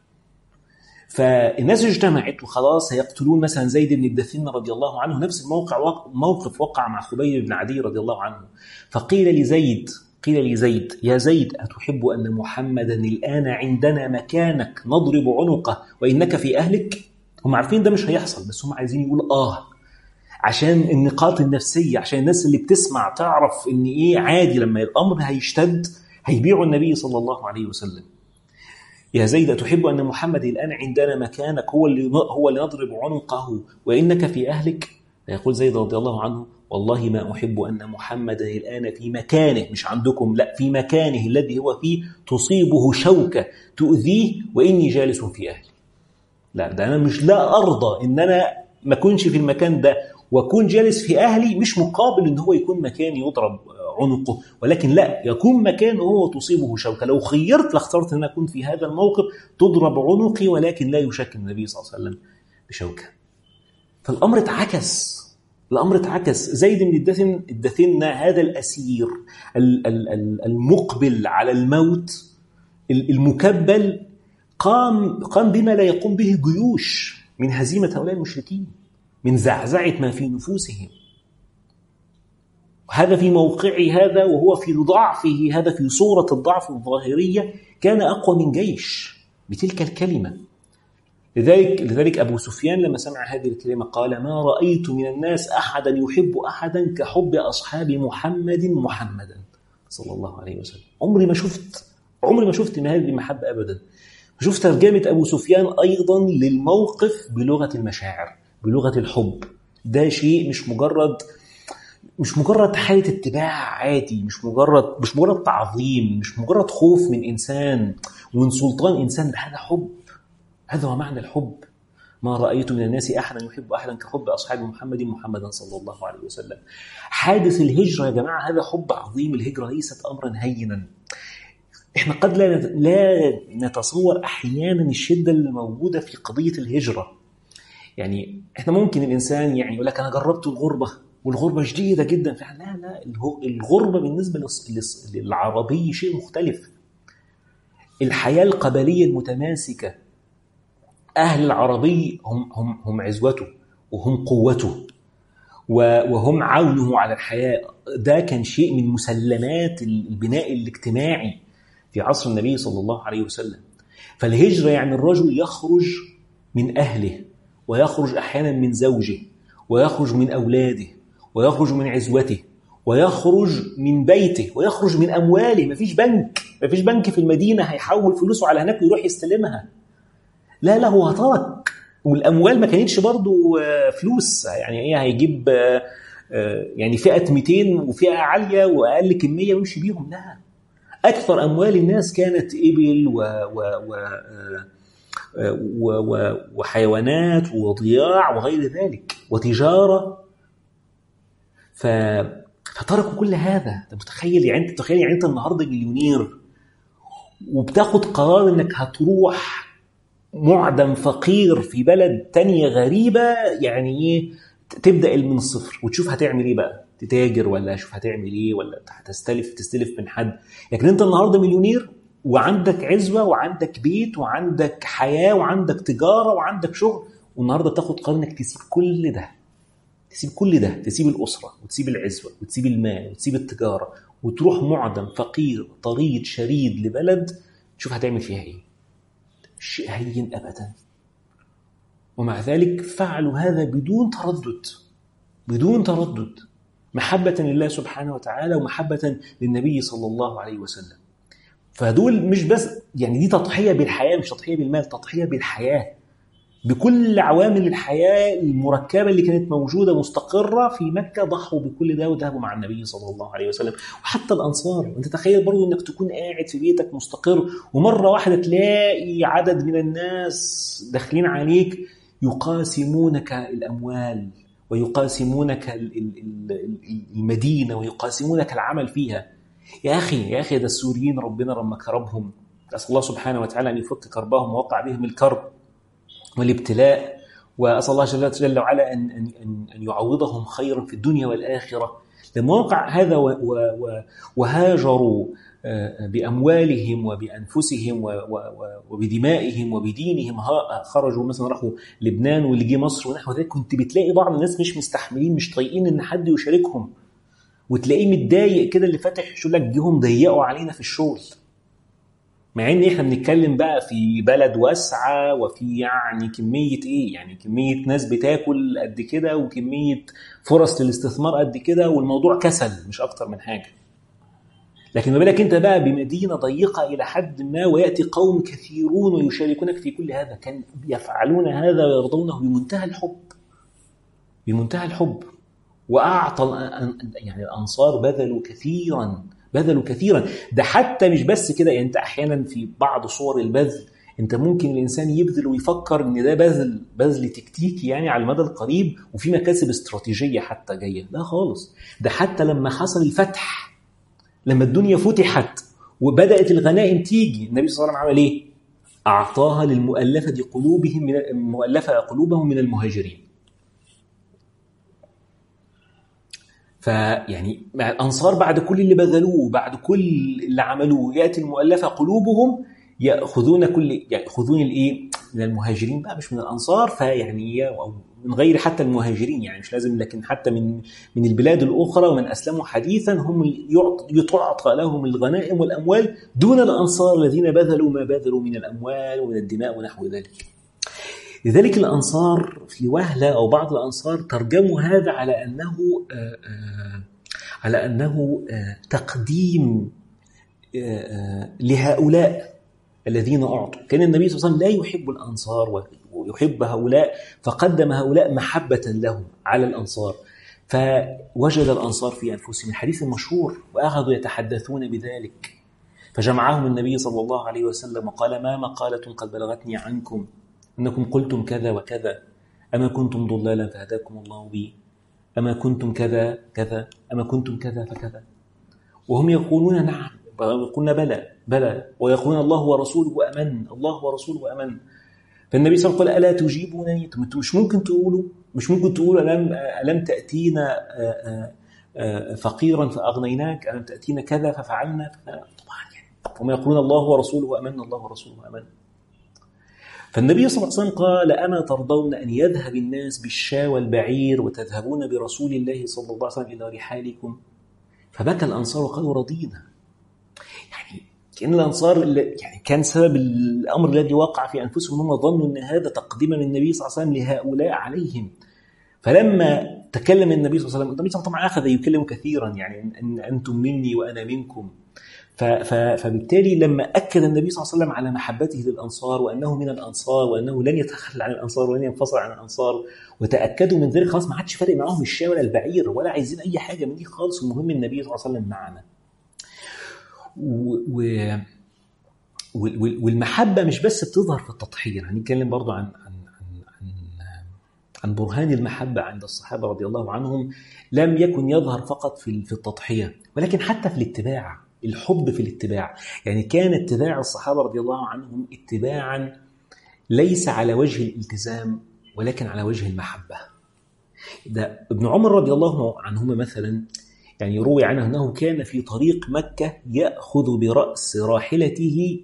فالناس اجتمعت وخلاص هيقتلون مثلا زيد بن الدثنة رضي الله عنه. نفس الموقع موقف وقع مع خبيب بن عدي رضي الله عنه، فقيل لزيد قيل لزيد يا زيد أتحب أن محمدا الآن عندنا مكانك نضرب عنقه وإنك في أهلك؟ هم عارفين ده مش هيحصل، بس هم عايزين يقول آه عشان النقاط النفسية، عشان الناس اللي بتسمع تعرف إن إيه عادي لما الأمر هيشتد هيبيعوا النبي صلى الله عليه وسلم. يا زيد أتحب أن محمد الآن عندنا مكانك هو اللي هو اللي نضرب عنقه وإنك في أهلك؟ يقول زيد رضي الله عنه والله ما أحب أن محمد الآن في مكانه، مش عندكم، لا في مكانه الذي هو فيه تصيبه شوكة تؤذيه وإني جالس في أهلي. لا ده أنا مش لا أرضى إن أنا ما كنش في المكان ده وأكون جالس في أهلي، مش مقابل إن هو يكون مكاني يضرب عنقه، ولكن لا يكون مكانه هو تصيبه شوكة. لو خيرت لاخترت أن أكون في هذا الموقف تضرب عنقي ولكن لا يشكل النبي صلى الله عليه وسلم بشوكة. فالأمر اتعكس الأمر اتعكس زيد بن الدثن الدثنة هذا الأسير المقبل على الموت المكبل قام قام بما لا يقوم به جيوش من هزيمة هؤلاء المشركين، من زعزعة ما في نفوسهم. هذا في موقعه هذا وهو في ضعفه هذا، في صورة الضعف الظاهرية كان أقوى من جيش بتلك الكلمة. لذلك لذلك أبو سفيان لما سمع هذه الكلمة قال ما رأيت من الناس أحدا يحب أحدا كحب أصحاب محمد محمدا صلى الله عليه وسلم. عمري ما شفت عمري ما شفت من هذه المحبة أبدا. شفت ترجمة أبو سفيان أيضا للموقف بلغة المشاعر، بلغة الحب. ده شيء مش مجرد مش مجرد حالة اتباع عادي، مش مجرد مش مجرد تعظيم، مش مجرد خوف من إنسان ومن سلطان إنسان، ده هذا حب. هذا هو معنى الحب. ما رأيت من الناس أحدا يحب أحدا كحب أصحاب محمد محمدا صلى الله عليه وسلم. حادث الهجرة يا جماعة هذا حب عظيم. الهجرة ليست أمرا هينا. إحنا قد لا لا نتصور أحيانا الشدة اللي موجودة في قضية الهجرة. يعني إحنا ممكن الإنسان يعني يقول لك أنا جربت الغربة والغربة شديدة جدا، فعلا لا لا الغربة بالنسبة للعربي شيء مختلف. الحياة القبلية المتماسكة، أهل العربي هم هم هم عزوته وهم قوته وهم عونه على الحياة. ده كان شيء من مسلمات البناء الاجتماعي في عصر النبي صلى الله عليه وسلم. فالهجرة يعني الرجل يخرج من أهله ويخرج أحيانا من زوجه ويخرج من أولاده ويخرج من عزوته ويخرج من بيته ويخرج من أمواله. مفيش بنك مفيش بنك في المدينة هيحول فلوسه على هناك ويروح يستلمها. لا لا هو ترك. والأموال ما كانتش برضو فلوس، يعني ايه هيجيب يعني فئة مئتين وفئة عالية وأقل كمية ويمشي بيهم. لا، أكثر أموال الناس كانت إبل و و و و و وحيوانات وضياع وغير ذلك. وتجارة. ف... فتركوا كل هذا. انت متخيل يعني انت تخيل يعني انت النهارده مليونير وبتاخد قرار انك هتروح معدم فقير في بلد تانية غريبة، يعني ايه تبدأ من الصفر وتشوف هتعمل ايه بقى، تتاجر ولا شوف هتعمل ايه، ولا هتستلف تستلف من حد. لكن انت النهارده مليونير وعندك عزوة وعندك بيت وعندك حياة وعندك تجارة وعندك شغل، والنهارده بتاخد قرار انك تسيب كل ده، تسيب كل ده، تسيب الأسرة وتسيب العزوة وتسيب المال وتسيب التجارة وتروح معدم فقير طريد شريد لبلد تشوف هتعمل فيها ايه. شيء هين أبدا. ومع ذلك فعلوا هذا بدون تردد، بدون تردد، محبة لله سبحانه وتعالى ومحبة للنبي صلى الله عليه وسلم. فدول مش بس يعني دي تضحية بالحياة، مش تضحية بالمال، تضحية بالحياة، بكل عوامل الحياة المركبة اللي كانت موجودة مستقرة في مكة. ضحوا بكل ده وذهبوا مع النبي صلى الله عليه وسلم. وحتى الأنصار، أنت تخيل برضو أنك تكون قاعد في بيتك مستقر ومرة واحدة تلاقي عدد من الناس داخلين عليك يقاسمونك الأموال ويقاسمونك المدينة ويقاسمونك العمل فيها. يا أخي يا أخي ده السوريين ربنا لما كربهم، أسأل الله سبحانه وتعالى أن يفك كربهم ووقع بهم الكرب والابتلاء، وأسأل الله جل, جل وعلا أن, أن, أن يعوضهم خيرا في الدنيا والآخرة. لما وقع هذا وهاجروا بأموالهم وبأنفسهم وبدمائهم وبدينهم، خرجوا مثلا راحوا لبنان واللي جه مصر ونحو ذلك، كنت بتلاقي بعض الناس مش مستحملين، مش طايقين إن حد يشاركهم، وتلاقيه متضايق كده اللي فاتح شو لك جيهم ضيقوا علينا في الشغل. مع ان احنا بنتكلم بقى في بلد واسعه وفي يعني كميه ايه، يعني كميه ناس بتاكل قد كده وكميه فرص للاستثمار قد كده، والموضوع كسل مش اكتر من حاجه. لكن ما بالك انت بقى بمدينه ضيقه الى حد ما وياتي قوم كثيرون ويشاركونك في كل هذا. كان يفعلون هذا ويرضونه بمنتهى الحب، بمنتهى الحب. واعطى يعني الانصار بذلوا كثيرا، بذلوا كثيرا. ده حتى مش بس كده، يعني انت احيانا في بعض صور البذل انت ممكن الانسان يبذل ويفكر ان ده بذل بذل تكتيكي يعني على المدى القريب وفي مكاسب استراتيجيه حتى جايه. لا خالص، ده حتى لما حصل الفتح، لما الدنيا فتحت وبدات الغنائم تيجي، النبي صلى الله عليه وسلم عمل ايه؟ اعطاها للمؤلفه قلوبهم من المؤلفه قلوبهم من المهاجرين. فيعني مع الأنصار بعد كل اللي بذلوه، بعد كل اللي عملوه، يأتي المؤلفة قلوبهم يأخذون كل يأخذون الإيه من المهاجرين بقى مش من الأنصار. فيعني أو من غير حتى المهاجرين، يعني مش لازم، لكن حتى من من البلاد الأخرى ومن أسلموا حديثا هم يتعطى لهم الغنائم والأموال دون الأنصار الذين بذلوا ما بذلوا من الأموال ومن الدماء ونحو ذلك. لذلك الأنصار في وهلة أو بعض الأنصار ترجموا هذا على أنه آآ آآ على أنه تقديم لهؤلاء الذين أعطوا. كان النبي صلى الله عليه وسلم لا يحب الأنصار ويحب هؤلاء، فقدم هؤلاء محبة لهم على الأنصار. فوجد الأنصار في أنفسهم الحديث المشهور وأخذوا يتحدثون بذلك، فجمعهم النبي صلى الله عليه وسلم وقال: ما مقالة قد بلغتني عنكم أنكم قلتم كذا وكذا، أما كنتم ضلالا فهداكم الله بي، أما كنتم كذا كذا، أما كنتم كذا فكذا. وهم يقولون نعم، ويقولون بلى بلى، ويقولون الله ورسوله أمن، الله ورسوله أمن. فالنبي صلى الله عليه وسلم قال: ألا تجيبونني؟ مش ممكن تقولوا مش ممكن تقولوا ألم, ألم تأتينا فقيرا فأغنيناك، ألم تأتينا كذا ففعلنا؟ طبعا يعني هم يقولون الله ورسوله أمن، الله ورسوله أمن. فالنبي صلى الله عليه وسلم قال: أما ترضون أن يذهب الناس بالشاة والبعير وتذهبون برسول الله صلى الله عليه وسلم إلى رحالكم؟ فبكى الأنصار وقالوا: رضينا. يعني كأن الأنصار يعني كان سبب الأمر الذي وقع في أنفسهم هم ظنوا أن هذا تقديما من النبي صلى الله عليه وسلم لهؤلاء عليهم. فلما تكلم النبي صلى الله عليه وسلم، النبي صلى الله عليه وسلم أخذ يكلم كثيرا، يعني أن أنتم مني وأنا منكم. فبالتالي لما أكد النبي صلى الله عليه وسلم على محبته للأنصار وأنه من الأنصار وأنه لن يتخلى عن الأنصار ولن ينفصل عن الأنصار، وتأكدوا من ذلك، خلاص ما عادش فارق معهم الشاة ولا البعير ولا عايزين أي حاجة من دي خالص، المهم النبي صلى الله عليه وسلم معنا. و... والمحبة مش بس بتظهر في التضحية. هنتكلم برضو عن عن عن عن برهان المحبة عند الصحابة رضي الله عنهم لم يكن يظهر فقط في في التضحية، ولكن حتى في الاتباع، الحب في الاتباع. يعني كان اتباع الصحابة رضي الله عنهم اتباعا ليس على وجه الالتزام ولكن على وجه المحبة. ده ابن عمر رضي الله عنهما مثلا، يعني يروي عنه أنه كان في طريق مكة يأخذ برأس راحلته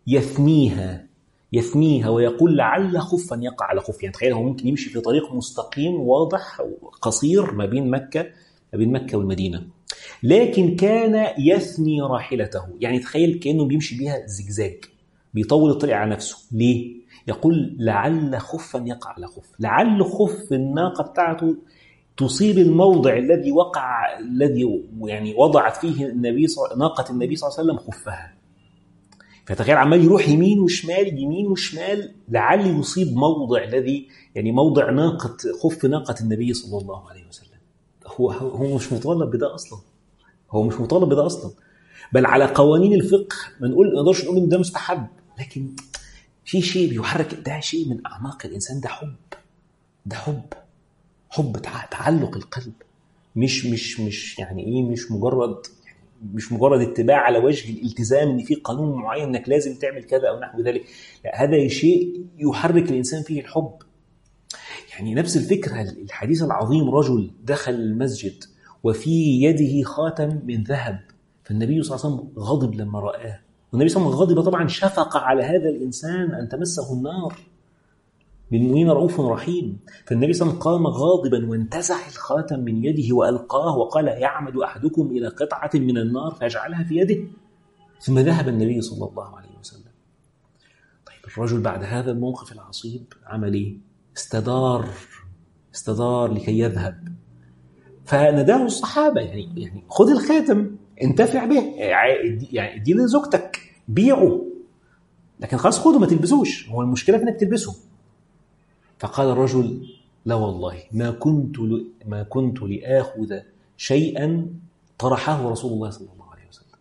يثنيها يثنيها ويقول لعل خفا يقع على خف. يعني تخيل هو ممكن يمشي في طريق مستقيم واضح قصير ما بين مكة ما بين مكة والمدينة، لكن كان يثني راحلته. يعني تخيل كأنه بيمشي بيها زجزاج، بيطول الطريق على نفسه. ليه؟ يقول لعل خفا يقع على خف، لعل خف الناقة بتاعته تصيب الموضع الذي وقع الذي يعني وضعت فيه النبي ناقة النبي صلى الله عليه وسلم خفها. فتخيل عمال يروح يمين وشمال يمين وشمال لعل يصيب موضع الذي يعني موضع ناقة خف ناقة النبي صلى الله عليه وسلم. هو هو مش مطالب بده اصلا، هو مش مطالب بده اصلا، بل على قوانين الفقه ما نقول ما نقدرش نقول ان ده مستحب، لكن في شيء بيحرك، ده شيء من اعماق الانسان، ده حب، ده حب حب تعلق القلب، مش مش مش يعني ايه مش مجرد مش مجرد اتباع على وجه الالتزام ان في قانون معين انك لازم تعمل كذا او نحو ذلك. لا، هذا شيء يحرك الانسان فيه الحب. يعني نفس الفكره الحديث العظيم، رجل دخل المسجد وفي يده خاتم من ذهب، فالنبي صلى الله عليه وسلم غضب لما رآه، والنبي صلى الله عليه وسلم غضب طبعا شفق على هذا الانسان ان تمسه النار، بالمؤمنين رؤوف رحيم. فالنبي صلى الله عليه وسلم قام غاضبا وانتزع الخاتم من يده وألقاه وقال يعمد أحدكم إلى قطعة من النار فيجعلها في يده، ثم ذهب النبي صلى الله عليه وسلم. طيب الرجل بعد هذا الموقف العصيب عمل ايه؟ استدار استدار لكي يذهب، فنداه الصحابة يعني يعني خذ الخاتم انتفع به، يعني اديه لزوجتك، بيعه، لكن خلاص خذه ما تلبسوش، هو المشكلة في انك تلبسه. فقال الرجل لا والله ما كنت ما كنت لآخذ شيئا طرحه رسول الله صلى الله عليه وسلم.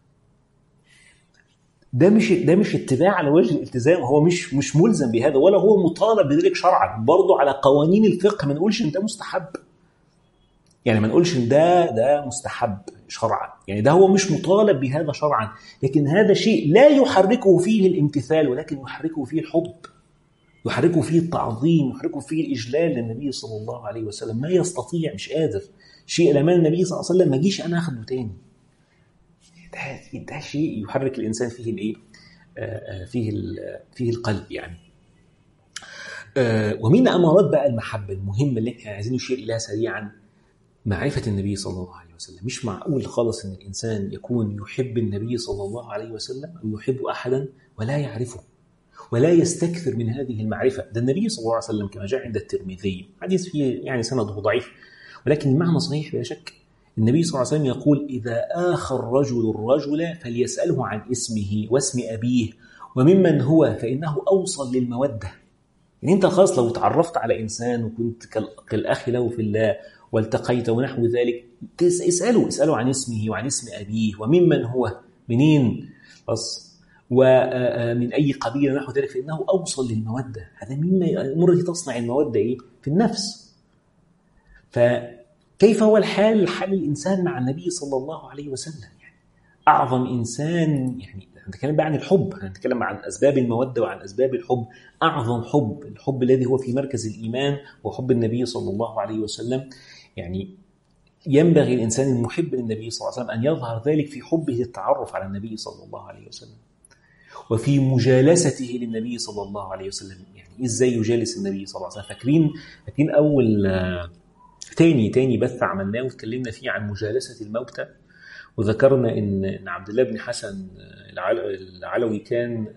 ده مش ده مش اتباع على وجه الالتزام، هو مش مش ملزم بهذا ولا هو مطالب بذلك شرعا. برضه على قوانين الفقه ما نقولش ان ده مستحب، يعني ما نقولش ان ده ده مستحب شرعا، يعني ده هو مش مطالب بهذا شرعا، لكن هذا شيء لا يحركه فيه الامتثال ولكن يحركه فيه الحب، يحركه فيه التعظيم، يحركه فيه الإجلال للنبي صلى الله عليه وسلم. ما يستطيع، مش قادر، شيء لما النبي صلى الله عليه وسلم ما جيش أنا أخده تاني. ده, ده شيء يحرك الإنسان فيه الإيه؟ فيه فيه القلب يعني. ومن أمارات بقى المحبة المهمة اللي احنا عايزين نشير إليها سريعا، معرفة النبي صلى الله عليه وسلم. مش معقول خالص إن الإنسان يكون يحب النبي صلى الله عليه وسلم أو يحب أحدا ولا يعرفه ولا يستكثر من هذه المعرفة. ده النبي صلى الله عليه وسلم كما جاء عند الترمذي، حديث فيه يعني سنده ضعيف ولكن المعنى صحيح بلا شك. النبي صلى الله عليه وسلم يقول إذا آخى الرجل الرجل فليسأله عن اسمه واسم أبيه وممن هو فإنه أوصل للمودة. يعني أنت خلاص لو تعرفت على إنسان وكنت كالأخ له في الله والتقيت ونحو ذلك، اسأله اسأله عن اسمه وعن اسم أبيه وممن هو، منين بس ومن أي قبيلة نحو ذلك، فإنه أوصل للمودة. هذا مما الأمور تصنع المودة إيه؟ في النفس. فكيف هو الحال حال الإنسان مع النبي صلى الله عليه وسلم؟ يعني أعظم إنسان، يعني نتكلم بقى عن الحب، نتكلم عن أسباب المودة وعن أسباب الحب. أعظم حب، الحب الذي هو في مركز الإيمان، وحب النبي صلى الله عليه وسلم. يعني ينبغي الإنسان المحب للنبي صلى الله عليه وسلم أن يظهر ذلك في حبه التعرف على النبي صلى الله عليه وسلم وفي مجالسته للنبي صلى الله عليه وسلم. يعني إزاي يجالس النبي صلى الله عليه وسلم؟ فاكرين فاكرين أول تاني تاني بث عملناه وتكلمنا فيه عن مجالسة الموتى، وذكرنا إن إن عبد الله بن حسن العلوي كان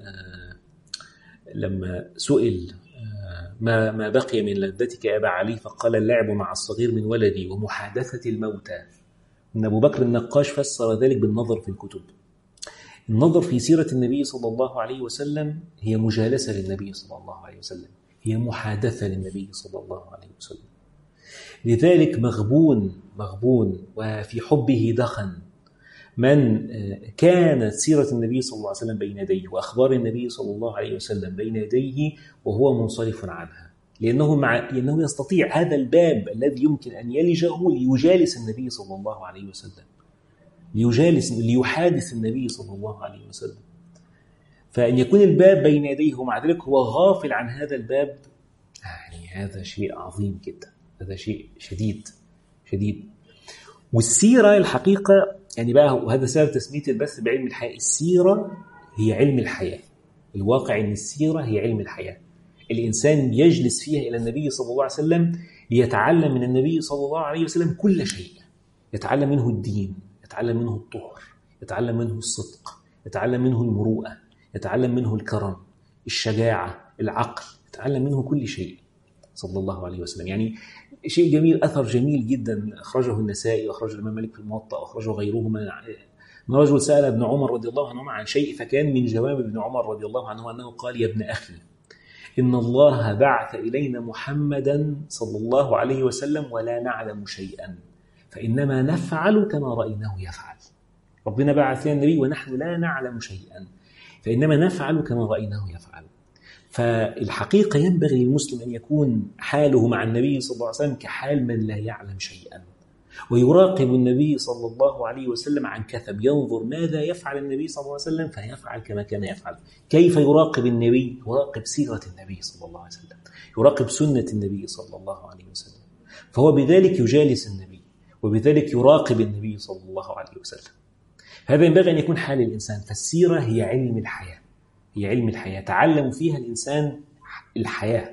لما سئل ما ما بقي من لذتك يا أبا علي فقال اللعب مع الصغير من ولدي ومحادثة الموتى. إن أبو بكر النقاش فسر ذلك بالنظر في الكتب. النظر في سيرة النبي صلى الله عليه وسلم هي مجالسة للنبي صلى الله عليه وسلم، هي محادثة للنبي صلى الله عليه وسلم. لذلك مغبون مغبون وفي حبه دخن من كانت سيرة النبي صلى الله عليه وسلم بين يديه وأخبار النبي صلى الله عليه وسلم بين يديه وهو منصرف عنها. لأنه, مع لأنه يستطيع هذا الباب الذي يمكن أن يلجه ليجالس النبي صلى الله عليه وسلم، ليجالس ليحادث النبي صلى الله عليه وسلم. فإن يكون الباب بين يديه ومع ذلك هو غافل عن هذا الباب، يعني هذا شيء عظيم جدا، هذا شيء شديد شديد. والسيرة الحقيقة يعني بقى، وهذا سبب تسمية البث بعلم الحياة، السيرة هي علم الحياة. الواقع أن السيرة هي علم الحياة. الإنسان يجلس فيها إلى النبي صلى الله عليه وسلم ليتعلم من النبي صلى الله عليه وسلم كل شيء، يتعلم منه الدين، يتعلم منه الطهر، يتعلم منه الصدق، يتعلم منه المروءة، يتعلم منه الكرم، الشجاعة، العقل، يتعلم منه كل شيء صلى الله عليه وسلم. يعني شيء جميل، أثر جميل جدا أخرجه النسائي وأخرجه الإمام مالك في الموطأ وأخرجه غيرهما. من رجل سأل ابن عمر رضي الله عنهما عن شيء، فكان من جواب ابن عمر رضي الله عنه أنه قال: يا ابن أخي، إن الله بعث إلينا محمدا صلى الله عليه وسلم ولا نعلم شيئا، فإنما نفعل كما رأيناه يفعل. ربنا بعث لنا النبي ونحن لا نعلم شيئا، فإنما نفعل كما رأيناه يفعل. فالحقيقة ينبغي للمسلم أن يكون حاله مع النبي صلى الله عليه وسلم كحال من لا يعلم شيئا، ويراقب النبي صلى الله عليه وسلم عن كثب، ينظر ماذا يفعل النبي صلى الله عليه وسلم فيفعل كما كان يفعل. كيف يراقب النبي؟ يراقب سيرة النبي صلى الله عليه وسلم، يراقب سنة النبي صلى الله عليه وسلم، فهو بذلك يجالس النبي وبذلك يراقب النبي صلى الله عليه وسلم. هذا ينبغي أن يكون حال الإنسان. فالسيرة هي علم الحياة، هي علم الحياة، تعلم فيها الإنسان الحياة.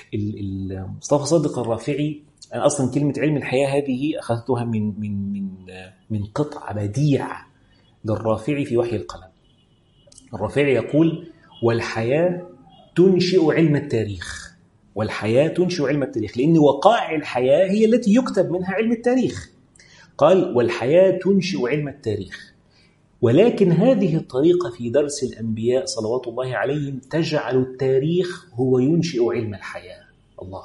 مصطفى صادق الرافعي، أنا أصلا كلمة علم الحياة هذه أخذتها من من من من قطع بديع للرافعي في وحي القلم. الرافعي يقول: والحياة تنشئ علم التاريخ، والحياة تنشئ علم التاريخ، لأن وقائع الحياة هي التي يكتب منها علم التاريخ. قال: والحياة تنشئ علم التاريخ، ولكن هذه الطريقة في درس الأنبياء صلوات الله عليهم تجعل التاريخ هو ينشئ علم الحياة. الله.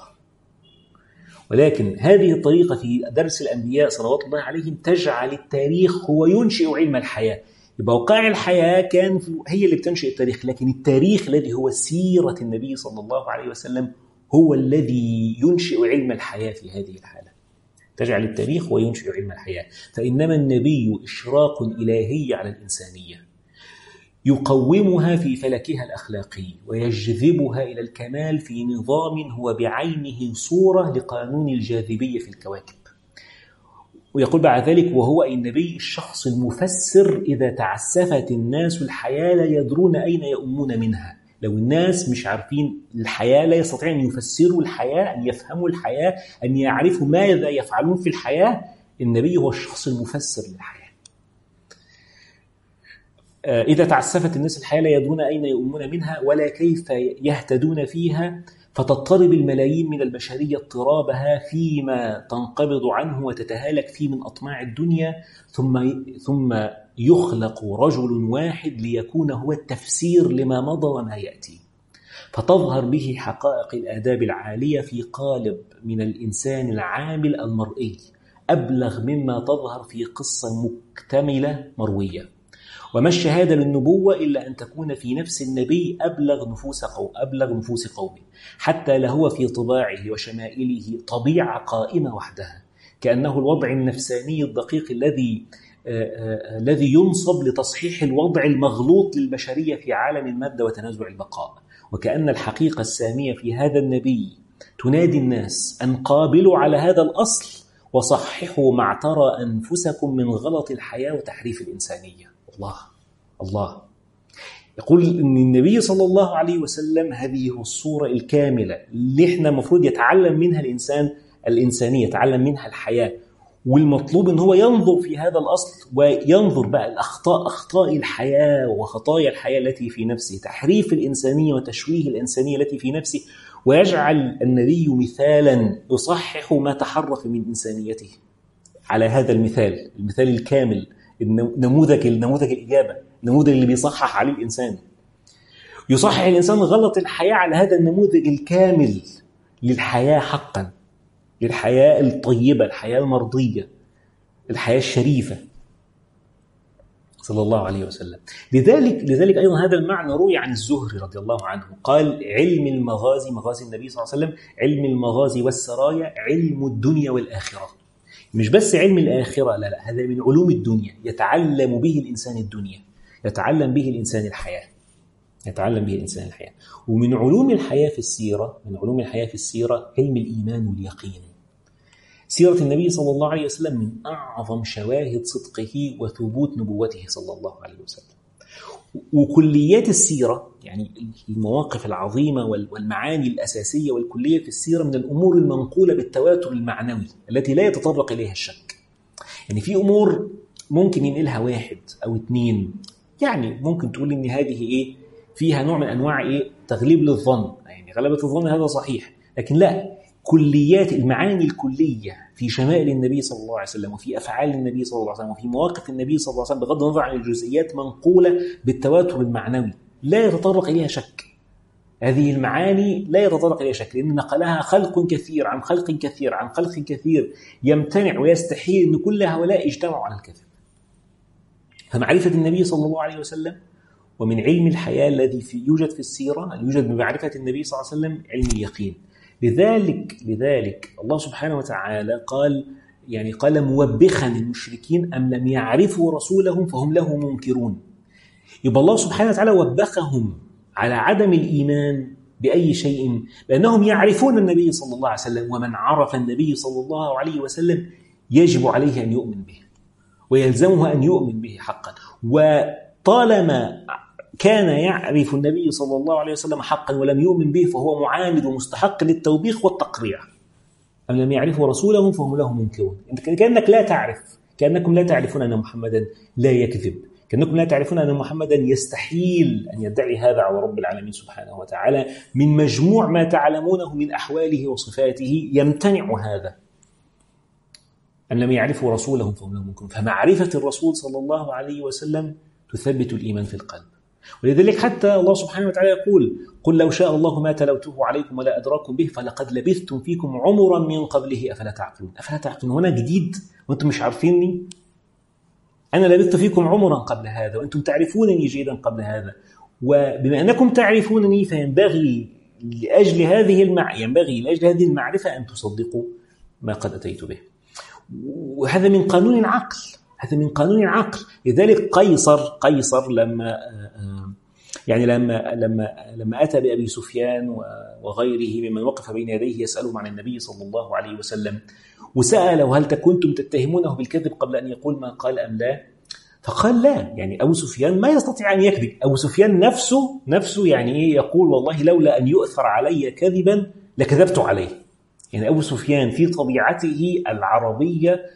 ولكن هذه الطريقة في درس الأنبياء صلوات الله عليهم تجعل التاريخ هو ينشئ علم الحياة. يبقى وقائع الحياة كان هي اللي بتنشئ التاريخ، لكن التاريخ الذي هو سيرة النبي صلى الله عليه وسلم هو الذي ينشئ علم الحياة في هذه الحالة. تجعل التاريخ وينشئ علم الحياة. فإنما النبي إشراق إلهي على الإنسانية، يقومها في فلكها الأخلاقي ويجذبها إلى الكمال في نظام هو بعينه صورة لقانون الجاذبية في الكواكب. ويقول بعد ذلك: وهو النبي الشخص المفسر إذا تعسفت الناس الحياة لا يدرون أين يؤمون منها. لو الناس مش عارفين الحياة لا يستطيعون أن يفسروا الحياة، أن يفهموا الحياة، أن يعرفوا ماذا يفعلون في الحياة. النبي هو الشخص المفسر للحياة. إذا تعسفت الناس الحياة لا يدرون أين يؤمون منها ولا كيف يهتدون فيها، فتضطرب الملايين من البشرية اضطرابها فيما تنقبض عنه وتتهالك فيه من أطماع الدنيا، ثم ثم يخلق رجل واحد ليكون هو التفسير لما مضى وما يأتي، فتظهر به حقائق الآداب العالية في قالب من الإنسان العامل المرئي، أبلغ مما تظهر في قصة مكتملة مروية. وما الشهادة للنبوة إلا أن تكون في نفس النبي أبلغ نفوس قوم أبلغ نفوس قومه، حتى لهو في طباعه وشمائله طبيعة قائمة وحدها، كأنه الوضع النفساني الدقيق الذي الذي ينصب لتصحيح الوضع المغلوط للبشرية في عالم المادة وتنازع البقاء. وكأن الحقيقة السامية في هذا النبي تنادي الناس أن قابلوا على هذا الأصل وصححوا ما اعترى أنفسكم من غلط الحياة وتحريف الإنسانية. الله الله يقول إن النبي صلى الله عليه وسلم هذه هو الصورة الكاملة اللي احنا مفروض يتعلم منها الإنسان الإنسانية، يتعلم منها الحياة. والمطلوب إن هو ينظر في هذا الأصل وينظر بقى الأخطاء أخطاء الحياة وخطايا الحياة التي في نفسه، تحريف الإنسانية وتشويه الإنسانية التي في نفسه، ويجعل النبي مثالا يصحح ما تحرف من إنسانيته على هذا المثال المثال الكامل، النموذج النموذج الإجابة، النموذج اللي بيصحح عليه الإنسان، يصحح الإنسان غلط الحياة على هذا النموذج الكامل للحياة حقا، للحياة الطيبة، الحياة المرضية، الحياة الشريفة. صلى الله عليه وسلم. لذلك لذلك أيضا هذا المعنى روي عن الزهري رضي الله عنه قال: علم المغازي، مغازي النبي صلى الله عليه وسلم، علم المغازي والسرايا علم الدنيا والآخرة. مش بس علم الآخرة، لا لا، هذا من علوم الدنيا، يتعلم به الإنسان الدنيا، يتعلم به الإنسان الحياة، يتعلم به الإنسان الحياة. ومن علوم الحياة في السيرة، من علوم الحياة في السيرة علم الإيمان واليقين. سيرة النبي صلى الله عليه وسلم من أعظم شواهد صدقه وثبوت نبوته صلى الله عليه وسلم. وكليات السيرة، يعني المواقف العظيمة والمعاني الأساسية والكلية في السيرة، من الأمور المنقولة بالتواتر المعنوي التي لا يتطرق إليها الشك. يعني في أمور ممكن ينقلها واحد أو اثنين، يعني ممكن تقول إن هذه إيه فيها نوع من أنواع إيه تغليب للظن، يعني غلبة الظن هذا صحيح، لكن لا، كليات المعاني الكلية في شمائل النبي صلى الله عليه وسلم وفي أفعال النبي صلى الله عليه وسلم وفي مواقف النبي صلى الله عليه وسلم بغض النظر عن الجزئيات منقولة بالتواتر المعنوي لا يتطرق إليها شك. هذه المعاني لا يتطرق إليها شك، لأن نقلها خلق كثير عن خلق كثير عن خلق كثير، يمتنع ويستحيل أن كل هؤلاء اجتمعوا على الكذب. فمعرفة النبي صلى الله عليه وسلم ومن علم الحياة الذي في يوجد في السيرة، يوجد بمعرفة النبي صلى الله عليه وسلم علم اليقين. لذلك لذلك الله سبحانه وتعالى قال، يعني قال موبخا المشركين أم لم يعرفوا رسولهم فهم له منكرون. يبقى الله سبحانه وتعالى وبخهم على عدم الإيمان بأي شيء، لأنهم يعرفون النبي صلى الله عليه وسلم، ومن عرف النبي صلى الله عليه وسلم يجب عليه أن يؤمن به ويلزمه أن يؤمن به حقا. وطالما كان يعرف النبي صلى الله عليه وسلم حقا ولم يؤمن به فهو معاند ومستحق للتوبيخ والتقريع. أم لم يعرفوا رسولهم فهم له منكرون. كأنك لا تعرف، كأنكم لا تعرفون أن محمدا لا يكذب، كأنكم لا تعرفون أن محمدا يستحيل أن يدعي هذا على رب العالمين سبحانه وتعالى. من مجموع ما تعلمونه من أحواله وصفاته يمتنع هذا. أن لم يعرفوا رسولهم فهم له منكرون. فمعرفة الرسول صلى الله عليه وسلم تثبت الإيمان في القلب. ولذلك حتى الله سبحانه وتعالى يقول: قل لو شاء الله ما تلوته عليكم ولا أدراكم به فلقد لبثتم فيكم عمرا من قبله أفلا تعقلون. أفلا تعقلون، هنا جديد وأنتم مش عارفيني؟ أنا لبثت فيكم عمرا قبل هذا وأنتم تعرفونني جيدا قبل هذا. وبما أنكم تعرفونني فينبغي لأجل هذه المع... ينبغي لأجل هذه المعرفة أن تصدقوا ما قد أتيت به. وهذا من قانون العقل، هذا من قانون العقل. لذلك قيصر قيصر لما يعني لما لما لما أتى بأبي سفيان وغيره ممن وقف بين يديه يسألهم عن النبي صلى الله عليه وسلم، وسأله: هل كنتم تتهمونه بالكذب قبل أن يقول ما قال أم لا؟ فقال: لا. يعني أبو سفيان ما يستطيع أن يكذب. أبو سفيان نفسه نفسه يعني إيه يقول: والله لولا أن يؤثر علي كذبا لكذبت عليه. يعني أبو سفيان في طبيعته العربية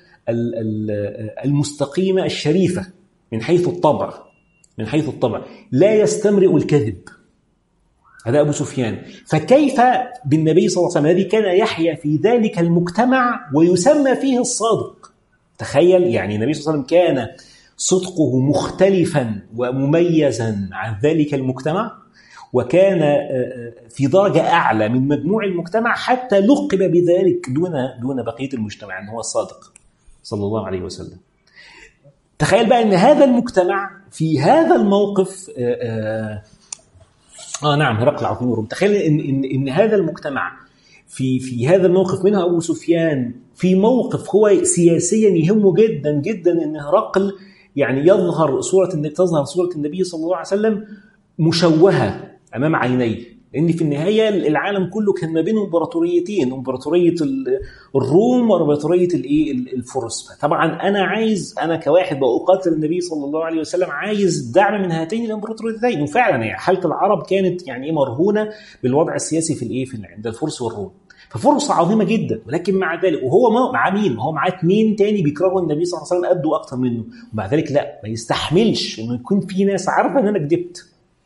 المستقيمة الشريفة من حيث الطبع، من حيث الطبع لا يستمرئ الكذب. هذا أبو سفيان. فكيف بالنبي صلى الله عليه وسلم الذي كان يحيا في ذلك المجتمع ويسمى فيه الصادق؟ تخيل، يعني النبي صلى الله عليه وسلم كان صدقه مختلفا ومميزا عن ذلك المجتمع، وكان في درجة أعلى من مجموع المجتمع حتى لقب بذلك دون دون بقية المجتمع أنه هو الصادق صلى الله عليه وسلم. تخيل بقى أن هذا المجتمع في هذا الموقف آه, آه نعم هرقل عظيم الروم. تخيل إن, إن, إن هذا المجتمع في في هذا الموقف، منها أبو سفيان في موقف هو سياسيا يهمه جدا جدا أن هرقل يعني يظهر صورة تظهر صورة النبي صلى الله عليه وسلم مشوهة أمام عينيه، لأن في النهاية العالم كله كان ما بين امبراطوريتين، امبراطورية الروم وامبراطورية الفرس. طبعا أنا عايز، أنا كواحد بقاتل النبي صلى الله عليه وسلم عايز دعم من هاتين الامبراطوريتين. وفعلا يعني حالة العرب كانت يعني مرهونة بالوضع السياسي في الايه في عند الفرس والروم، ففرصة عظيمة جدا. ولكن مع ذلك وهو مع مين؟ هو معاه اثنين تاني بيكرهوا النبي صلى الله عليه وسلم قدوا أكتر منه، ومع ذلك لا، ما يستحملش إنه يكون في ناس عارفة إن أنا كذبت،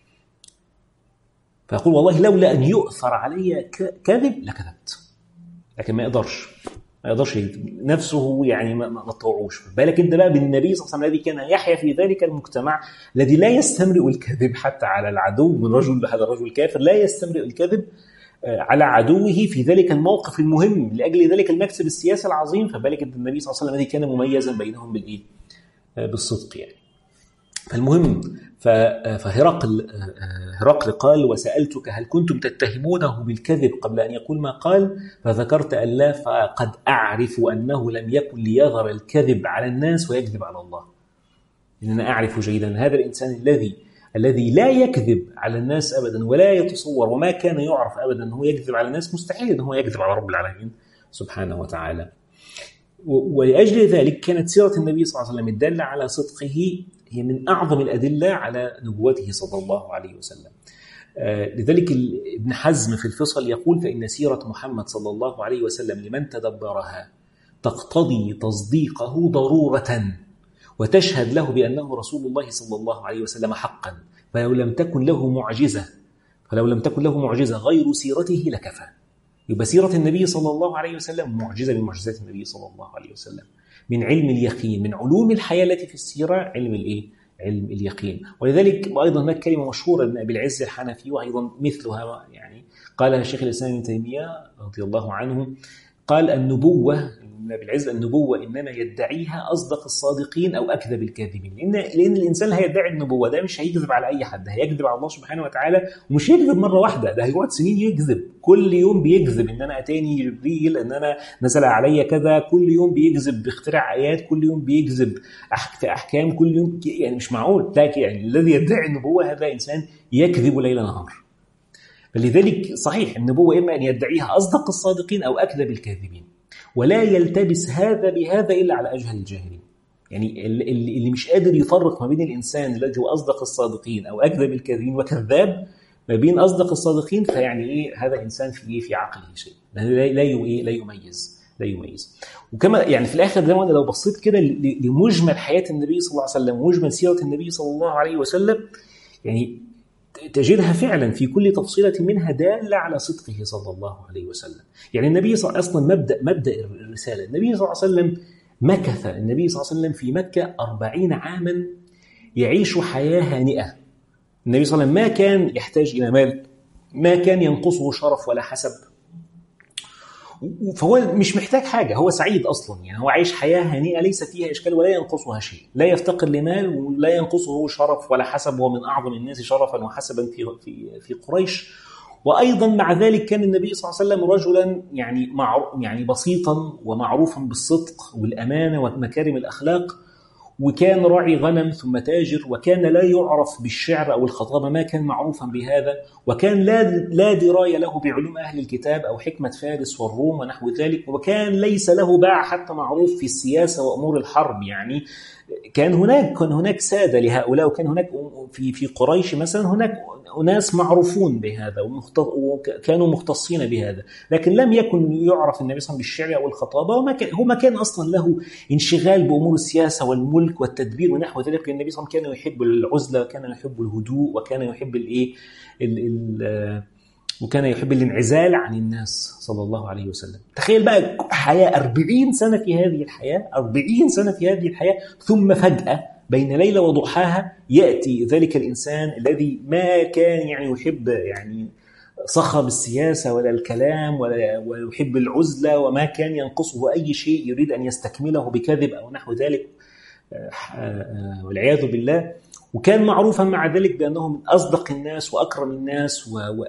فيقول: والله لولا أن يؤثر علي كذب لكذبت. لكن ما يقدرش ما يقدرش نفسه يعني ما تطوعوش. بالك انت بقى بالنبي صلى الله عليه وسلم الذي كان يحيا في ذلك المجتمع الذي لا يستمرئ الكذب حتى على العدو، من رجل هذا الرجل الكافر لا يستمرئ الكذب على عدوه في ذلك الموقف المهم لأجل ذلك المكسب السياسي العظيم. فبالك النبي صلى الله عليه وسلم الذي كان مميزا بينهم بالإيه؟ بالصدق يعني. فالمهم فهرقل هرقل قال: وسألتك هل كنتم تتهمونه بالكذب قبل أن يقول ما قال؟ فذكرت أن لا، فقد أعرف أنه لم يكن ليظهر الكذب على الناس ويكذب على الله. إننا أعرف جيدا هذا الإنسان الذي الذي لا يكذب على الناس أبدا ولا يتصور، وما كان يعرف أبدا أنه يكذب على الناس، مستحيل أنه يكذب على رب العالمين سبحانه وتعالى. ولأجل ذلك كانت سيرة النبي صلى الله عليه وسلم الدالة على صدقه هي من أعظم الأدلة على نبوته صلى الله عليه وسلم. لذلك ابن حزم في الفصل يقول: فإن سيرة محمد صلى الله عليه وسلم لمن تدبرها تقتضي تصديقه ضرورة، وتشهد له بأنه رسول الله صلى الله عليه وسلم حقا، فلو لم تكن له معجزة فلو لم تكن له معجزة غير سيرته لكفى. يبقى سيرة النبي صلى الله عليه وسلم معجزة من معجزات النبي صلى الله عليه وسلم، من علم اليقين، من علوم الحياة التي في السيرة علم الإيه؟ علم اليقين. ولذلك أيضا هناك كلمة مشهورة لابن أبي العز الحنفي وأيضا مثلها يعني قالها الشيخ الإسلام ابن تيمية رضي الله عنه، قال: النبوة ابن أبي العز النبوة إنما يدعيها أصدق الصادقين أو أكذب الكاذبين. لأن لأن الإنسان اللي هيدعي النبوة ده مش هيكذب على أي حد، هيكذب على الله سبحانه وتعالى، ومش هيكذب مرة واحدة، ده هيقعد سنين يكذب، كل يوم بيكذب إن أنا أتاني جبريل، إن أنا نزل علي كذا، كل يوم بيكذب باختراع آيات، كل يوم بيكذب في أحكام، كل يوم، يعني مش معقول. لكن يعني الذي يدعي النبوة هذا إنسان يكذب ليل نهار. فلذلك صحيح النبوة إما أن يدعيها أصدق الصادقين أو أكذب الكاذبين، ولا يلتبس هذا بهذا إلا على أجهل الجاهلين. يعني اللي مش قادر يفرق ما بين الإنسان الذي هو أصدق الصادقين أو أكذب الكاذبين وكذاب ما بين أصدق الصادقين، فيعني إيه هذا إنسان في في عقله شيء، لا لا لا يميز لا يميز. وكما يعني في الآخر زي ما لو بصيت كده لمجمل حياة النبي صلى الله عليه وسلم ومجمل سيرة النبي صلى الله عليه وسلم، يعني تجدها فعلا في كل تفصيلة منها دالة على صدقه صلى الله عليه وسلم. يعني النبي صلى الله عليه وسلم مبدأ مبدأ الرسالة، النبي صلى الله عليه وسلم مكث النبي صلى الله عليه وسلم في مكة أربعين عاما يعيش حياة هانئة. النبي صلى الله عليه وسلم ما كان يحتاج إلى مال، ما كان ينقصه شرف ولا حسب، فهو مش محتاج حاجة، هو سعيد أصلا. يعني هو عايش حياة هانئة ليس فيها إشكال ولا ينقصها شيء، لا يفتقر لمال ولا ينقصه شرف ولا حسب، هو من أعظم الناس شرفا وحسبا في في في قريش. وأيضا مع ذلك كان النبي صلى الله عليه وسلم رجلا يعني معروف يعني بسيطا ومعروفا بالصدق والأمانة ومكارم الأخلاق، وكان راعي غنم ثم تاجر، وكان لا يعرف بالشعر أو الخطابة، ما كان معروفا بهذا، وكان لا لا دراية له بعلوم أهل الكتاب أو حكمة فارس والروم ونحو ذلك، وكان ليس له باع حتى معروف في السياسة وأمور الحرب. يعني كان هناك كان هناك سادة لهؤلاء، وكان هناك في في قريش مثلا هناك ناس معروفون بهذا وكانوا مختصين بهذا، لكن لم يكن يعرف النبي صلى الله عليه وسلم بالشعر أو الخطابة، وما كان هو ما كان أصلا له انشغال بأمور السياسة والملك والتدبير ونحو ذلك. النبي صلى الله عليه وسلم كان يحب العزلة، وكان يحب الهدوء، وكان يحب الايه وكان يحب الانعزال عن الناس صلى الله عليه وسلم. تخيل بقى حياة أربعين سنة في هذه الحياة، أربعين سنة في هذه الحياة، ثم فجأة بين ليلة وضحاها يأتي ذلك الإنسان الذي ما كان يعني يحب يعني صخب السياسة ولا الكلام ولا ويحب العزلة، وما كان ينقصه أي شيء يريد أن يستكمله بكذب أو نحو ذلك والعياذ بالله. وكان معروفا مع ذلك بأنه من أصدق الناس وأكرم الناس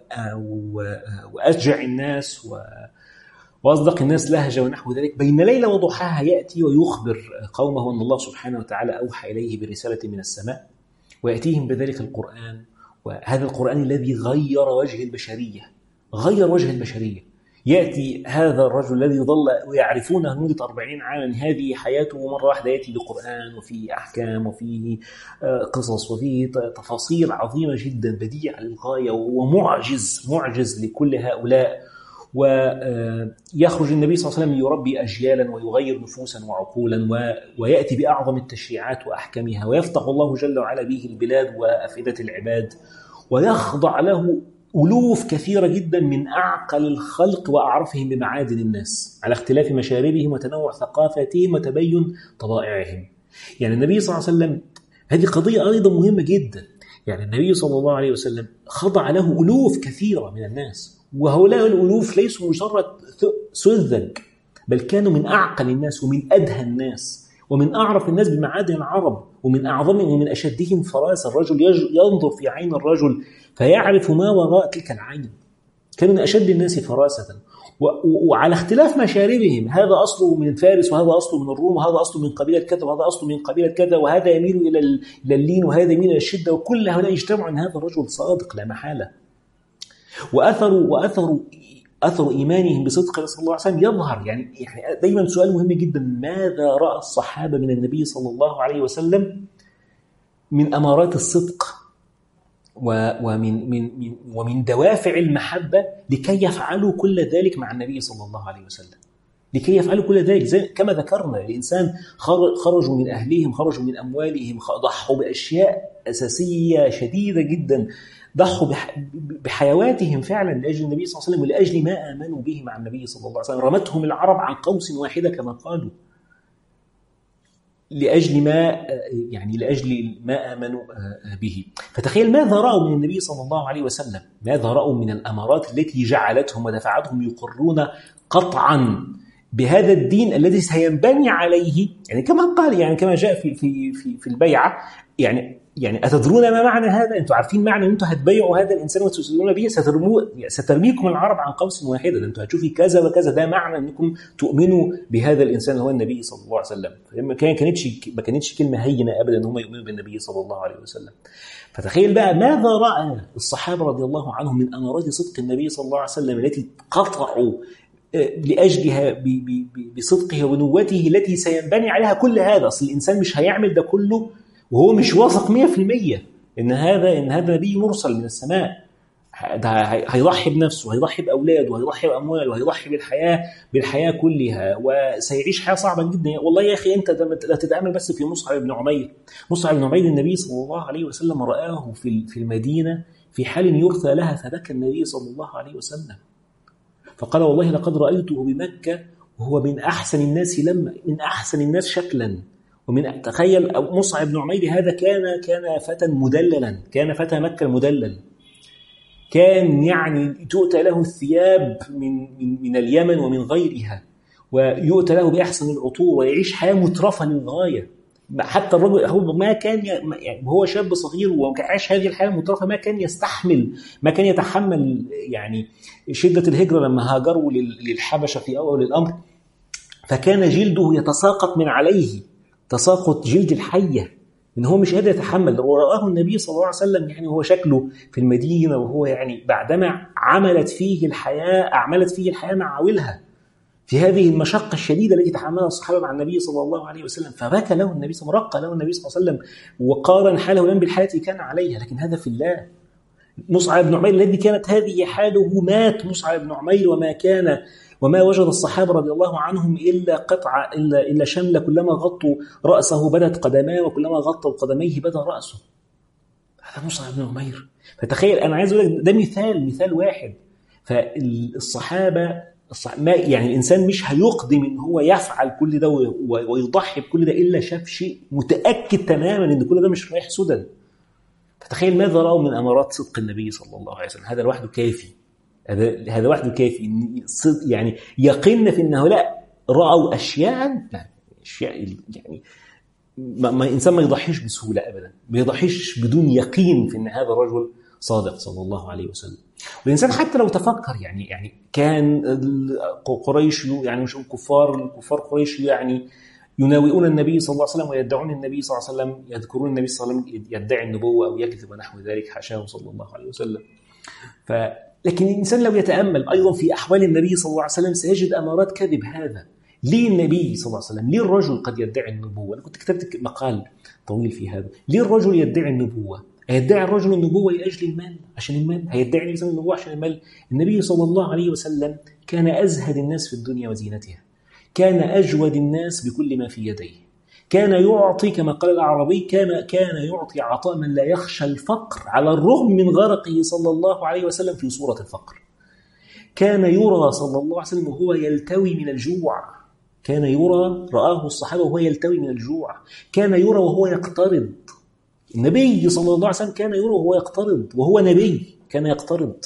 وأشجع الناس وأصدق الناس لهجة ونحو ذلك. بين ليلة وضحاها يأتي ويخبر قومه أن الله سبحانه وتعالى أوحى إليه برسالة من السماء، ويأتيهم بذلك القرآن، وهذا القرآن الذي غير وجه البشرية غير وجه البشرية. يأتي هذا الرجل الذي ظل ويعرفونه لمدة أربعين عاما هذه حياته، ومرة واحدة يأتي بقرآن وفيه أحكام وفيه قصص وفيه تفاصيل عظيمة جدا بديعة للغاية، ومعجز معجز لكل هؤلاء. ويخرج النبي صلى الله عليه وسلم يربي أجيالا ويغير نفوسا وعقولا، ويأتي بأعظم التشريعات وأحكامها، ويفتح الله جل وعلا به البلاد وأفئدة العباد، ويخضع له ألوف كثيرة جدا من أعقل الخلق وأعرفهم بمعادن الناس على اختلاف مشاربهم وتنوع ثقافتهم وتبين طبائعهم. يعني النبي صلى الله عليه وسلم هذه قضية أيضا مهمة جدا. يعني النبي صلى الله عليه وسلم خضع له ألوف كثيرة من الناس، وهؤلاء الألوف ليسوا مجرد سذج، بل كانوا من أعقل الناس ومن أدهى الناس ومن أعرف الناس بمعادن العرب، ومن أعظمهم ومن أشدهم فراسة. الرجل ينظر في عين الرجل فيعرف ما وراء تلك العين. كانوا من أشد الناس فراسة، وعلى اختلاف مشاربهم، هذا أصله من فارس وهذا أصله من الروم وهذا أصله من قبيلة كذا وهذا أصله من قبيلة كذا، وهذا يميل إلى اللين وهذا يميل إلى الشدة، وكل هؤلاء يجتمعوا أن هذا الرجل صادق لا محالة. وأثروا وأثروا أثر إيمانهم بصدق صلى الله عليه وسلم يظهر. يعني دايما سؤال مهم جدا: ماذا رأى الصحابة من النبي صلى الله عليه وسلم من أمارات الصدق ومن من من ومن دوافع المحبة لكي يفعلوا كل ذلك مع النبي صلى الله عليه وسلم، لكي يفعلوا كل ذلك. زي كما ذكرنا، الإنسان خرجوا من أهلهم، خرجوا من أموالهم، ضحوا بأشياء أساسية شديدة جدا، ضحوا بحيواتهم فعلا لأجل النبي صلى الله عليه وسلم ولأجل ما آمنوا به مع النبي صلى الله عليه وسلم. رمتهم العرب عن قوس واحدة كما قالوا، لأجل ما يعني لأجل ما آمنوا به. فتخيل ماذا رأوا من النبي صلى الله عليه وسلم، ماذا رأوا من الأمارات التي جعلتهم ودفعتهم يقرون قطعا بهذا الدين الذي سينبني عليه. يعني كما قال، يعني كما جاء في في في في البيعة، يعني يعني أتدرون ما معنى هذا؟ أنتم عارفين معنى أن أنتم هتبيعوا هذا الإنسان وتسلمون به؟ سترميكم العرب عن قوس واحدة، أنتم هتشوفي كذا وكذا. ده معنى أنكم تؤمنوا بهذا الإنسان هو النبي صلى الله عليه وسلم. ما كانتش ما كانتش كلمة هينة أبدا أن هم يؤمنوا بالنبي صلى الله عليه وسلم. فتخيل بقى ماذا رأى الصحابة رضي الله عنهم من أمارات صدق النبي صلى الله عليه وسلم التي قطعوا لأجلها بصدقه ونوته التي سينبني عليها كل هذا. أصل الإنسان مش هيعمل ده كله وهو مش واثق مية في المية إن هذا إن هذا نبي مرسل من السماء. هيضحي بنفسه، هيضحي بأولاده، وهيضحي بأمواله، وهيضحي بالحياة بالحياة كلها، وسيعيش حياة صعبة جدا. والله يا أخي أنت لا تتأمل بس في مصعب بن عمير. مصعب بن عمير النبي صلى الله عليه وسلم رآه في في المدينة في حال يرثى لها، فبكى النبي صلى الله عليه وسلم فقال: والله لقد رأيته بمكة وهو من أحسن الناس لما من أحسن الناس شكلا. ومن تخيل مصعب بن عمير هذا كان كان فتى مدللا، كان فتى مكة المدلل، كان يعني تؤتى له الثياب من من من اليمن ومن غيرها، ويؤتى له بأحسن العطور، ويعيش حياة مترفة للغاية. حتى الرجل هو ما كان يعني هو شاب صغير وعاش هذه الحياة المترفة، ما كان يستحمل، ما كان يتحمل يعني شدة الهجرة لما هاجروا للحبشة في أول الأمر، فكان جلده يتساقط من عليه تساقط جلد الحية، إن هو مش قادر يتحمل. ورآه النبي صلى الله عليه وسلم يعني هو شكله في المدينة، وهو يعني بعدما عملت فيه الحياة أعملت فيه الحياة معاولها في هذه المشقة الشديدة التي تحملها الصحابة مع النبي صلى الله عليه وسلم، فبكى له النبي صلى الله عليه وسلم، رق له النبي صلى الله عليه وسلم، وقارن حاله الآن بالحالة التي كان عليها. لكن هذا في الله. مصعب بن عمير الذي كانت هذه حاله مات مصعب بن عمير، وما كان وما وجد الصحابة رضي الله عنهم إلا قطعة إلا إلا شملة، كلما غطوا رأسه بدت قدماه، وكلما غطوا قدميه بدا رأسه. هذا مصعب بن عمير. فتخيل، أنا عايز أقول لك ده مثال مثال واحد. فالصحابة ما يعني الإنسان مش هيقدم إن هو يفعل كل ده ويضحي بكل ده إلا شاف شيء متأكد تماما إن كل ده مش رايح سدى. فتخيل ماذا رأوا من أمارات صدق النبي صلى الله عليه وسلم. هذا لوحده كافي، هذا هذا وحده كافي يعني يقين في انه لا راوا اشياء لا اشياء يعني ما, ما انسان ما يضحيش بسهوله ابدا، ما يضحيش بدون يقين في ان هذا الرجل صادق صلى الله عليه وسلم. والانسان حتى لو تفكر يعني يعني كان قريش يعني مش الكفار الكفار قريش يعني يناوئون النبي صلى الله عليه وسلم ويدعون النبي صلى الله عليه وسلم، يذكرون النبي صلى الله عليه وسلم يدعي النبوه او يكذب ونحو ذلك، حاشاه صلى الله عليه وسلم. ف لكن الإنسان لو يتأمل أيضا في أحوال النبي صلى الله عليه وسلم سيجد أمارات كذب هذا. ليه النبي صلى الله عليه وسلم، ليه الرجل قد يدعي النبوة؟ أنا كنت كتبت مقال طويل في هذا. ليه الرجل يدعي النبوة؟ هيدعي الرجل النبوة لأجل المال، عشان المال؟ هيدعي النبي صلى الله عليه وسلم النبوة عشان المال؟ النبي صلى الله عليه وسلم كان أزهد الناس في الدنيا وزينتها، كان أجود الناس بكل ما في يديه، كان يعطي كما قال الأعرابي، كان كان يعطي عطاء من لا يخشى الفقر على الرغم من غرقه صلى الله عليه وسلم في صورة الفقر. كان يرى صلى الله عليه وسلم وهو يلتوي من الجوع، كان يرى رآه الصحابة وهو يلتوي من الجوع، كان يرى وهو يقترض. النبي صلى الله عليه وسلم كان يرى وهو يقترض، وهو نبي كان يقترض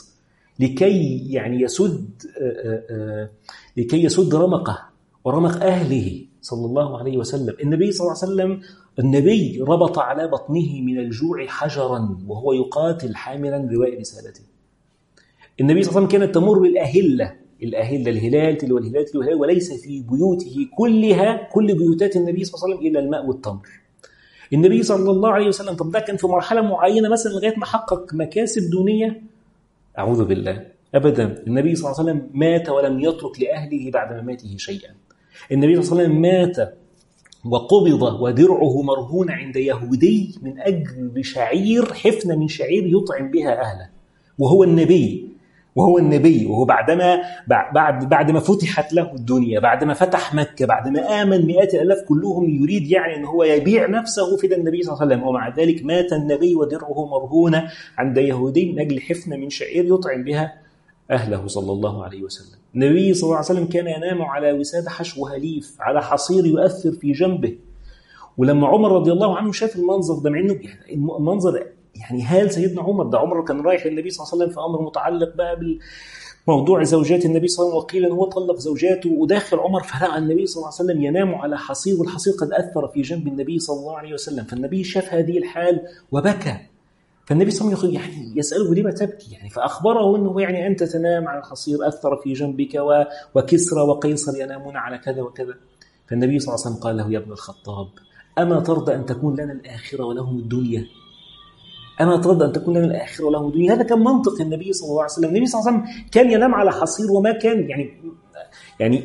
لكي يعني يسد لكي يسد رمقه ورمق أهله صلى الله عليه وسلم. النبي صلى الله عليه وسلم النبي ربط على بطنه من الجوع حجرا وهو يقاتل حاملا لواء رسالته. النبي صلى الله عليه وسلم كانت تمر الأهلة الأهلة الهلال تلو الهلال تلو الهلال، وليس في بيوته كلها كل بيوتات النبي صلى الله عليه وسلم إلا الماء والتمر. النبي صلى الله عليه وسلم طب ده كان في مرحلة معينة مثلا لغاية ما حقق مكاسب دونية؟ أعوذ بالله، أبدا. النبي صلى الله عليه وسلم مات ولم يترك لأهله بعد مماته شيئا. النبي صلى الله عليه وسلم مات وقبض ودرعه مرهون عند يهودي من أجل شعير، حفنة من شعير يطعم بها أهله، وهو النبي وهو النبي وهو بعدما بعد بعد ما فتحت له الدنيا، بعد ما فتح مكة، بعد ما آمن مئات الآلاف كلهم، يريد يعني أن هو يبيع نفسه فدى النبي صلى الله عليه وسلم، ومع ذلك مات النبي ودرعه مرهونة عند يهودي من أجل حفنة من شعير يطعم بها أهله صلى الله عليه وسلم. النبي صلى الله عليه وسلم كان ينام على وسادة حشو هليف على حصير يؤثر في جنبه. ولما عمر رضي الله عنه شاف المنظر ده، مع انه يعني المنظر يعني هال سيدنا عمر، ده عمر كان رايح للنبي صلى الله عليه وسلم في امر متعلق بقى بالموضوع زوجات النبي صلى الله عليه وسلم، وقيل ان هو طلق زوجاته، وداخل عمر فرأى النبي صلى الله عليه وسلم ينام على حصير، والحصير قد اثر في جنب النبي صلى الله عليه وسلم. فالنبي شاف هذه الحال وبكى. فالنبي صلى الله عليه وسلم يعني يسأله لما تبكي، يعني فأخبره أنه يعني أنت تنام على الحصير أثر في جنبك، وكسرى وقيصر ينامون على كذا وكذا. فالنبي صلى الله عليه وسلم قال له: يا ابن الخطاب، أما ترضى أن تكون لنا الآخرة ولهم الدنيا؟ أما ترضى أن تكون لنا الآخرة ولهم الدنيا؟ هذا كان منطق النبي صلى الله عليه وسلم. النبي صلى الله عليه وسلم كان ينام على حصير، وما كان يعني يعني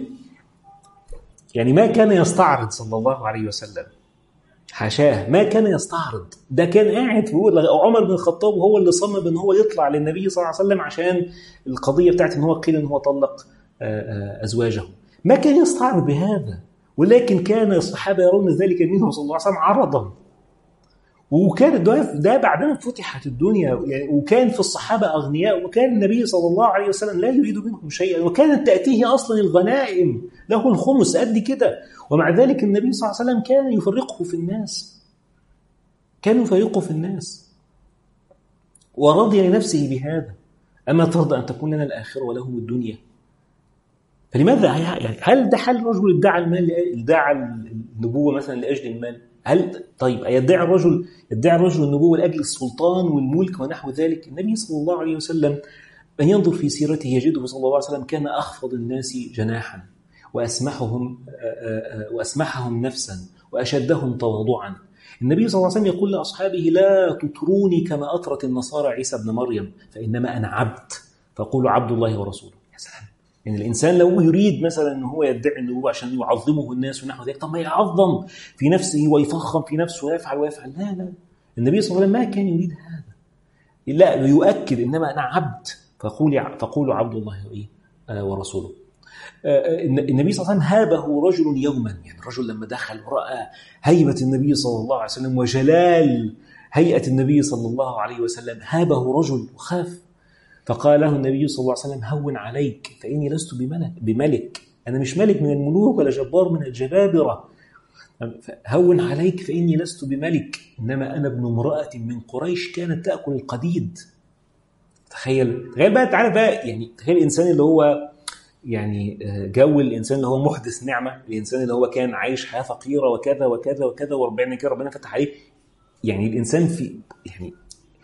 يعني ما كان يستعرض صلى الله عليه وسلم، حاشاه، ما كان يستعرض. ده كان قاعد بيقول عمر بن الخطاب هو اللي صمم ان هو يطلع للنبي صلى الله عليه وسلم عشان القضيه بتاعت ان هو قيل ان هو طلق ازواجه. ما كان يستعرض بهذا، ولكن كان الصحابه يرون ذلك منه صلى الله عليه وسلم عرضا. وكان ده بعدما فتحت الدنيا يعني، وكان في الصحابه اغنياء، وكان النبي صلى الله عليه وسلم لا يريد منهم شيئا، وكانت تاتيه اصلا الغنائم له الخمس قد كده، ومع ذلك النبي صلى الله عليه وسلم كان يفرقه في الناس، كان يفرقه في الناس ورضي لنفسه بهذا. أما ترضى أن تكون لنا الآخرة ولهم الدنيا؟ فلماذا يعني؟ هل ده حل رجل ادعى المال، ادعى النبوة مثلا لأجل المال؟ هل طيب يدعي الرجل يدعي الرجل النبوة لأجل السلطان والملك ونحو ذلك؟ النبي صلى الله عليه وسلم أن ينظر في سيرته يجده صلى الله عليه وسلم كان أخفض الناس جناحا، وأسمحهم وأسمحهم نفسا، وأشدهم تواضعا. النبي صلى الله عليه وسلم يقول لأصحابه: لا تطروني كما أطرت النصارى عيسى ابن مريم، فإنما أنا عبد، فقولوا عبد الله ورسوله. يا سلام! يعني الإنسان لو يريد مثلا أنه هو يدعي النبوة عشان يعظمه الناس ونحو ذلك، طب ما يعظم في نفسه ويفخم في نفسه ويفعل ويفعل. لا لا، النبي صلى الله عليه وسلم ما كان يريد هذا، لا يؤكد: إنما أنا عبد، فقولوا عبد الله ورسوله. النبي صلى الله عليه وسلم هابه رجل يوما، يعني الرجل لما دخل ورأى هيبة النبي صلى الله عليه وسلم وجلال هيئة النبي صلى الله عليه وسلم، هابه رجل وخاف، فقال له النبي صلى الله عليه وسلم: هون عليك فإني لست بملك, بملك أنا مش ملك من الملوك ولا جبار من الجبابرة، هون عليك فإني لست بملك، إنما أنا ابن امرأة من قريش كانت تأكل القديد. تخيل تخيل بقى، تعالى بقى يعني، تخيل الإنسان اللي هو يعني جو الإنسان اللي هو محدث نعمة، الإنسان اللي هو كان عايش حياة فقيرة وكذا وكذا وكذا، وربنا كده ربنا فتح عليه. يعني الإنسان في يعني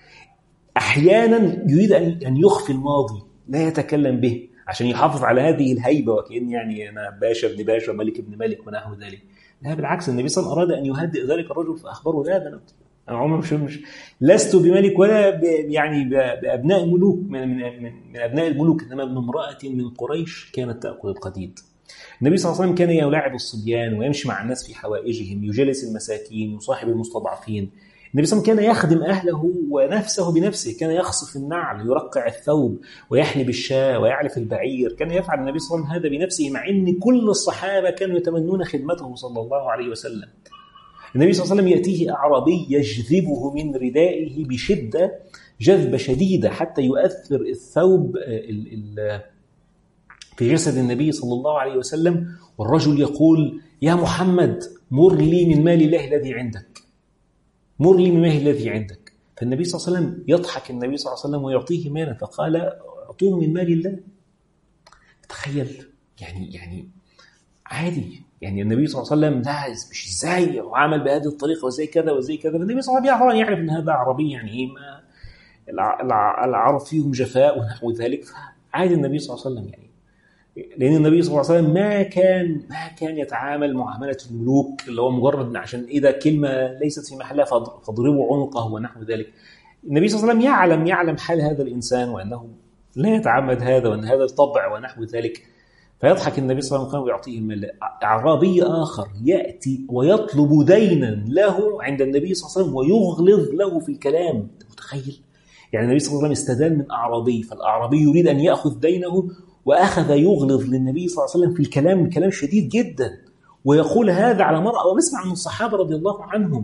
أحيانا يريد أن يخفي الماضي، لا يتكلم به عشان يحافظ على هذه الهيبة، وكأن يعني أنا باشا ابن باشا ملك ابن ملك ونحو ذلك. لا بالعكس، النبي صلى الله عليه وسلم أراد أن يهدئ ذلك الرجل، فأخبره: لا ده أنا عمر مش, مش لست بملك ولا ب يعني بأبناء الملوك من, من, من, من أبناء الملوك، إنما ابن امرأة من قريش كانت تأكل القديد. النبي صلى الله عليه وسلم كان يلاعب الصبيان ويمشي مع الناس في حوائجهم، يجلس المساكين، يصاحب المستضعفين. النبي صلى الله عليه وسلم كان يخدم أهله ونفسه بنفسه، كان يخصف النعل، يرقع الثوب، ويحلب الشاة، ويعلف البعير. كان يفعل النبي صلى الله عليه وسلم هذا بنفسه، مع أن كل الصحابة كانوا يتمنون خدمته صلى الله عليه وسلم. النبي صلى الله عليه وسلم يأتيه أعرابي يجذبه من ردائه بشدة، جذبة شديدة، حتى يؤثر الثوب في جسد النبي صلى الله عليه وسلم، والرجل يقول: يا محمد، مر لي من مال الله الذي عندك، مر لي من مال الذي عندك. فالنبي صلى الله عليه وسلم يضحك النبي صلى الله عليه وسلم ويعطيه مالا، فقال: أعطوه من مال الله. تخيل يعني يعني عادي يعني النبي صلى الله عليه وسلم لا مش ازاي وعمل بهذه الطريقه وزي كذا وزي كذا. النبي صلى الله عليه وسلم يعرف ان هذا عربي، يعني ايه ما العرب فيهم جفاء ونحو ذلك، فعادي النبي صلى الله عليه وسلم يعني. لأن النبي صلى الله عليه وسلم ما كان ما كان يتعامل معاملة الملوك اللي هو مجرد عشان إذا كلمة ليست في محلها فاضربوا عنقه ونحو ذلك. النبي صلى الله عليه وسلم يعلم يعلم حال هذا الإنسان وأنه لا يتعمد هذا وأن هذا الطبع ونحو ذلك، فيضحك النبي صلى الله عليه وسلم ويعطيه المال. أعرابي آخر يأتي ويطلب دينا له عند النبي صلى الله عليه وسلم ويغلظ له في الكلام. متخيل؟ يعني النبي صلى الله عليه وسلم استدان من أعرابي، فالأعرابي يريد أن يأخذ دينه وأخذ يغلظ للنبي صلى الله عليه وسلم في الكلام، كلام شديد جدا، ويقول هذا على مرأة. ونسمع عن الصحابة رضي الله عنهم،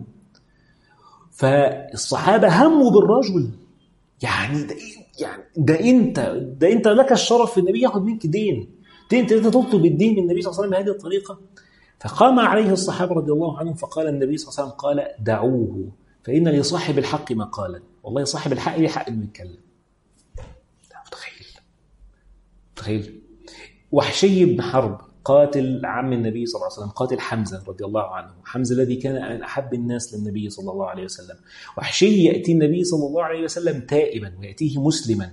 فالصحابة هموا بالرجل، يعني ده يعني ده انت ده انت لك الشرف، النبي ياخذ منك دين، دين انت تطلب الدين من النبي صلى الله عليه وسلم بهذه الطريقة. فقام عليه الصحابة رضي الله عنهم فقال النبي صلى الله عليه وسلم قال دعوه فإن لصاحب الحق مقالا. والله صاحب الحق ليه حق انه يتكلم. متخيل متخيل وحشي بن حرب قاتل عم النبي صلى الله عليه وسلم، قاتل حمزة رضي الله عنه، حمزة الذي كان من أحب الناس للنبي صلى الله عليه وسلم. وحشي يأتي النبي صلى الله عليه وسلم تائبا ويأتيه مسلما،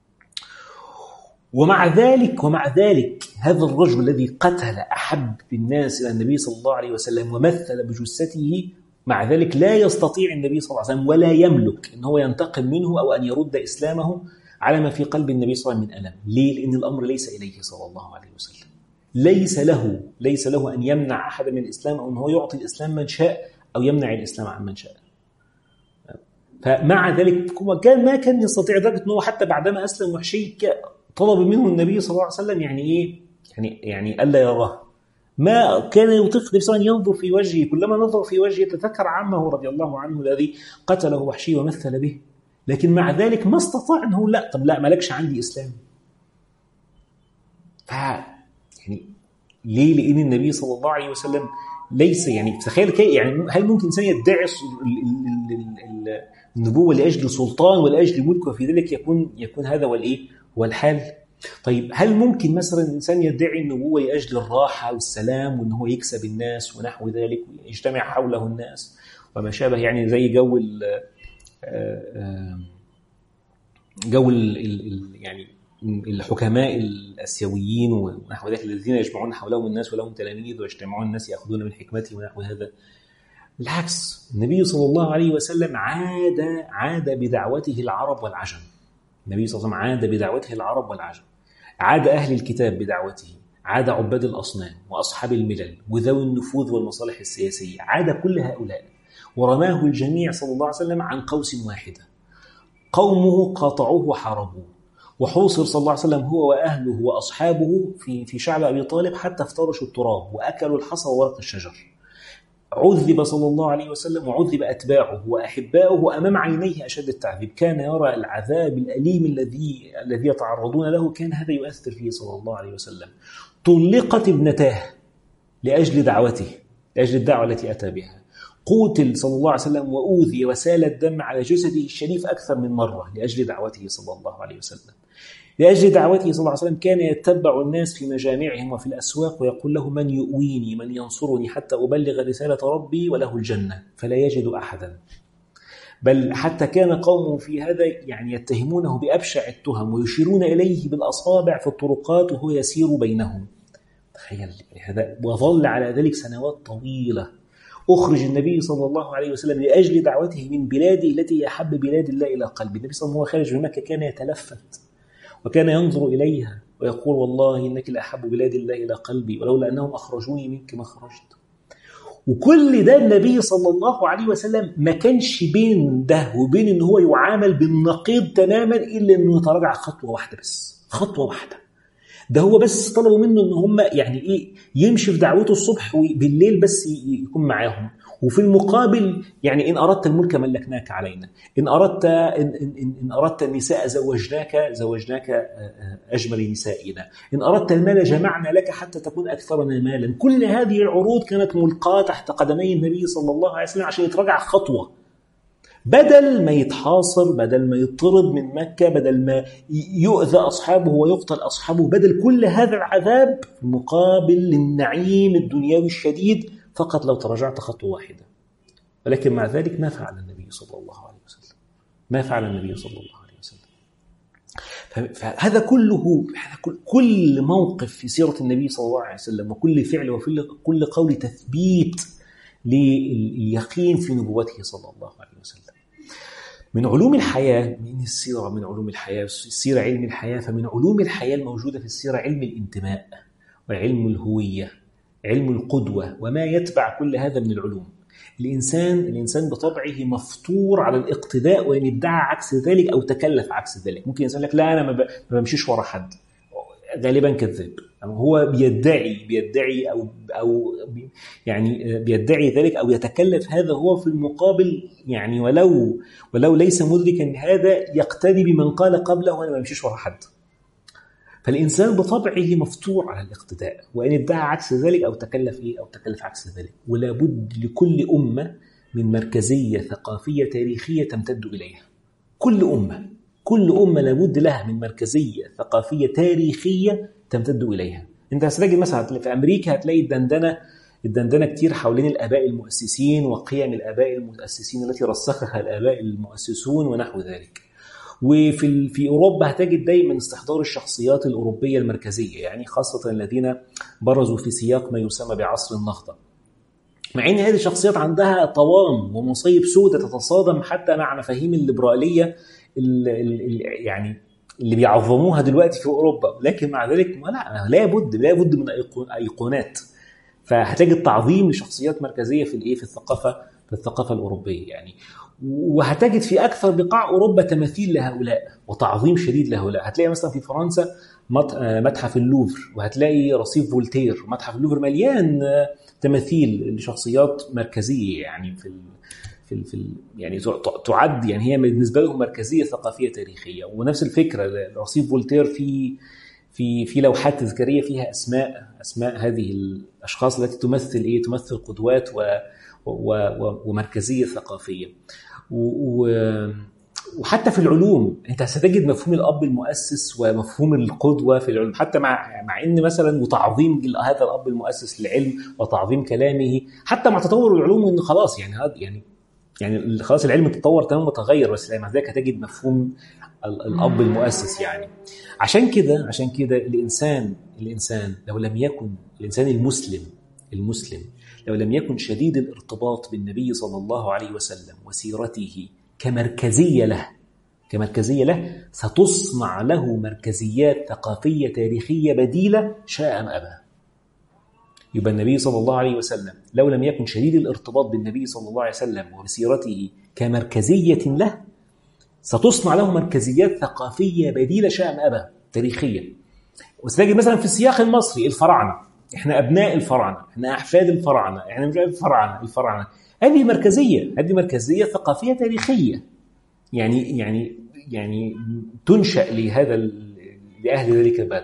ومع ذلك ومع ذلك هذا الرجل الذي قتل أحب الناس إلى النبي صلى الله عليه وسلم ومثل بجثته، مع ذلك لا يستطيع النبي صلى الله عليه وسلم ولا يملك أن هو ينتقم منه أو أن يرد إسلامه على ما في قلب النبي صلى الله عليه وسلم من ألم. ليه؟ لأن الأمر ليس إليه صلى الله عليه وسلم، ليس له ليس له أن يمنع أحد من الإسلام أو أن هو يعطي الإسلام من شاء أو يمنع الإسلام عن من شاء. فمع ذلك كان ما كان يستطيع ذلك، أنه حتى بعدما أسلم وحشي طلب منه النبي صلى الله عليه وسلم يعني إيه يعني يعني ألا يراه، ما كان يطيق النبي صلى الله عليه وسلم ينظر في وجهه، كلما نظر في وجهه يتذكر عمه رضي الله عنه الذي قتله وحشي ومثل به، لكن مع ذلك ما استطاع أنه لا طب لا مالكش عندي إسلام. ف يعني ليه؟ لأن النبي صلى الله عليه وسلم ليس يعني تخيل كي يعني هل ممكن إنسان يدعي النبوة لأجل سلطان ولأجل ملك وفي ذلك يكون يكون هذا والإيه والحال؟ طيب هل ممكن مثلا الإنسان يدعي النبوة لأجل الراحة والسلام وأنه يكسب الناس ونحو ذلك ويجتمع حوله الناس وما شابه، يعني زي جو ال جو ال يعني الحكماء الآسيويين ونحو ذلك الذين يجمعون حولهم الناس ولهم تلاميذ ويجتمعون الناس يأخذون من حكمته ونحو هذا. بالعكس النبي صلى الله عليه وسلم عاد عاد بدعوته العرب والعجم. النبي صلى الله عليه وسلم عاد بدعوته العرب والعجم، عاد أهل الكتاب بدعوته، عاد عباد الأصنام وأصحاب الملل وذوي النفوذ والمصالح السياسية، عاد كل هؤلاء ورماه الجميع صلى الله عليه وسلم عن قوس واحدة. قومه قاطعوه وحاربوه، وحوصر صلى الله عليه وسلم هو وأهله وأصحابه في في شعب أبي طالب حتى افترشوا التراب وأكلوا الحصى وورق الشجر. عذب صلى الله عليه وسلم وعذب أتباعه وأحباؤه أمام عينيه أشد التعذيب، كان يرى العذاب الأليم الذي الذي يتعرضون له، كان هذا يؤثر فيه صلى الله عليه وسلم. طلقت ابنتاه لأجل دعوته، لأجل الدعوة التي أتى بها. قوتل صلى الله عليه وسلم وأوذي وسال الدم على جسده الشريف أكثر من مرة لأجل دعوته صلى الله عليه وسلم. لأجل دعوته صلى الله عليه وسلم كان يتبع الناس في مجامعهم وفي الأسواق ويقول له من يؤويني من ينصرني حتى أبلغ رسالة ربي وله الجنة، فلا يجد أحدا. بل حتى كان قومه في هذا يعني يتهمونه بأبشع التهم ويشيرون إليه بالأصابع في الطرقات وهو يسير بينهم. تخيل هذا، وظل على ذلك سنوات طويلة. أخرج النبي صلى الله عليه وسلم لأجل دعوته من بلاده التي يحب بلاد الله إلى قلبه. النبي صلى الله عليه وسلم خارج من مكة كان يتلفت وكان ينظر إليها ويقول والله إنك لأحب بلاد الله إلى قلبي ولولا أنهم أخرجوني منك ما خرجت. وكل ده النبي صلى الله عليه وسلم ما كانش بين ده وبين إن هو يعامل بالنقيض تماما إلا إنه يتراجع خطوة واحدة بس، خطوة واحدة. ده هو بس طلبوا منه إن هم يعني إيه يمشي في دعوته الصبح وبالليل بس يكون معاهم، وفي المقابل يعني إن أردت الملك ملكناك علينا، إن أردت إن, إن, إن أردت النساء زوجناك زوجناك أجمل نسائنا، إن أردت المال جمعنا لك حتى تكون أكثرنا مالا. كل هذه العروض كانت ملقاة تحت قدمي النبي صلى الله عليه وسلم عشان يتراجع خطوة. بدل ما يتحاصر، بدل ما يطرد من مكة، بدل ما يؤذى أصحابه ويقتل أصحابه، بدل كل هذا العذاب مقابل للنعيم الدنيوي الشديد فقط لو تراجعت خطوة واحدة. ولكن مع ذلك ما فعل النبي صلى الله عليه وسلم، ما فعل النبي صلى الله عليه وسلم. فهذا كله، كل موقف في سيرة النبي صلى الله عليه وسلم وكل فعل وكل قول تثبيت لليقين في نبوته صلى الله عليه وسلم. من علوم الحياة، من السيرة من علوم الحياة، السيرة علم الحياة، فمن علوم الحياة الموجودة في السيرة علم الانتماء وعلم الهوية، علم القدوة، وما يتبع كل هذا من العلوم. الإنسان الإنسان بطبعه مفطور على الاقتداء، وإن ادعى عكس ذلك أو تكلف عكس ذلك. ممكن يقول لك لا أنا ما بمشيش ورا حد، غالبا كذاب. هو بيدعي بيدعي أو أو يعني بيدعي ذلك أو يتكلف هذا هو في المقابل، يعني ولو ولو ليس مدركا هذا يقتدي بمن قال قبله أنا ما بمشيش ورا حد. فالإنسان بطبعه مفتوح على الاقتداء، وإن ادعى عكس ذلك أو تكلف إيه أو تكلف عكس ذلك. ولا بد لكل أمة من مركزية ثقافية تاريخية تمتد إليها. كل أمة كل أمة لابد لها من مركزية ثقافية تاريخية تمتد إليها. أنت هتلاقي مثلا في أمريكا هتلاقي الدندنة الدندنة كتير حوالين الآباء المؤسسين وقيم الآباء المؤسسين التي رسخها الآباء المؤسسون ونحو ذلك. وفي في أوروبا هتجد دايما استحضار الشخصيات الأوروبية المركزية، يعني خاصة الذين برزوا في سياق ما يسمى بعصر النهضة، مع أن هذه الشخصيات عندها طوام ومصيب سودة تتصادم حتى مع مفاهيم الليبرالية اللي يعني اللي بيعظموها دلوقتي في أوروبا. لكن مع ذلك لا لابد لابد من أيقونات. فهتجد تعظيم لشخصيات مركزية في الإيه في الثقافة في الثقافة الأوروبية يعني. وهتجد في أكثر بقاع أوروبا تماثيل لهؤلاء وتعظيم شديد لهؤلاء. هتلاقي مثلا في فرنسا متحف اللوفر، وهتلاقي رصيف فولتير. متحف اللوفر مليان تماثيل لشخصيات مركزية يعني في في في يعني تعد يعني هي بالنسبة لهم مركزية ثقافية تاريخية. ونفس الفكرة رصيف فولتير في في في لوحات تذكارية فيها أسماء أسماء هذه الأشخاص التي تمثل إيه تمثل قدوات و ومركزية ثقافية. وحتى في العلوم انت ستجد مفهوم الأب المؤسس ومفهوم القدوة في العلوم، حتى مع مع ان مثلا وتعظيم هذا الأب المؤسس للعلم وتعظيم كلامه، حتى مع تطور العلوم انه خلاص يعني هذا يعني يعني خلاص العلم تطور تمام متغير، بس مع ذلك هتجد مفهوم الأب المؤسس يعني. عشان كده عشان كده الإنسان الإنسان لو لم يكن الإنسان المسلم المسلم لو لم يكن شديد الارتباط بالنبي صلى الله عليه وسلم وسيرته كمركزية له كمركزية له ستصنع له مركزيات ثقافية تاريخية بديلة شاء أم أبى. يبقى النبي صلى الله عليه وسلم لو لم يكن شديد الارتباط بالنبي صلى الله عليه وسلم وسيرته كمركزية له ستصنع له مركزيات ثقافية بديلة شاء أم أبى تاريخية. وستجد مثلا في السياق المصري الفراعنة، احنا ابناء الفراعنه، احنا احفاد الفراعنه، احنا مش الفراعنه الفراعنه هذه مركزيه هذه مركزيه ثقافيه تاريخيه يعني يعني يعني تنشا لهذا لاهل ذلك البلد.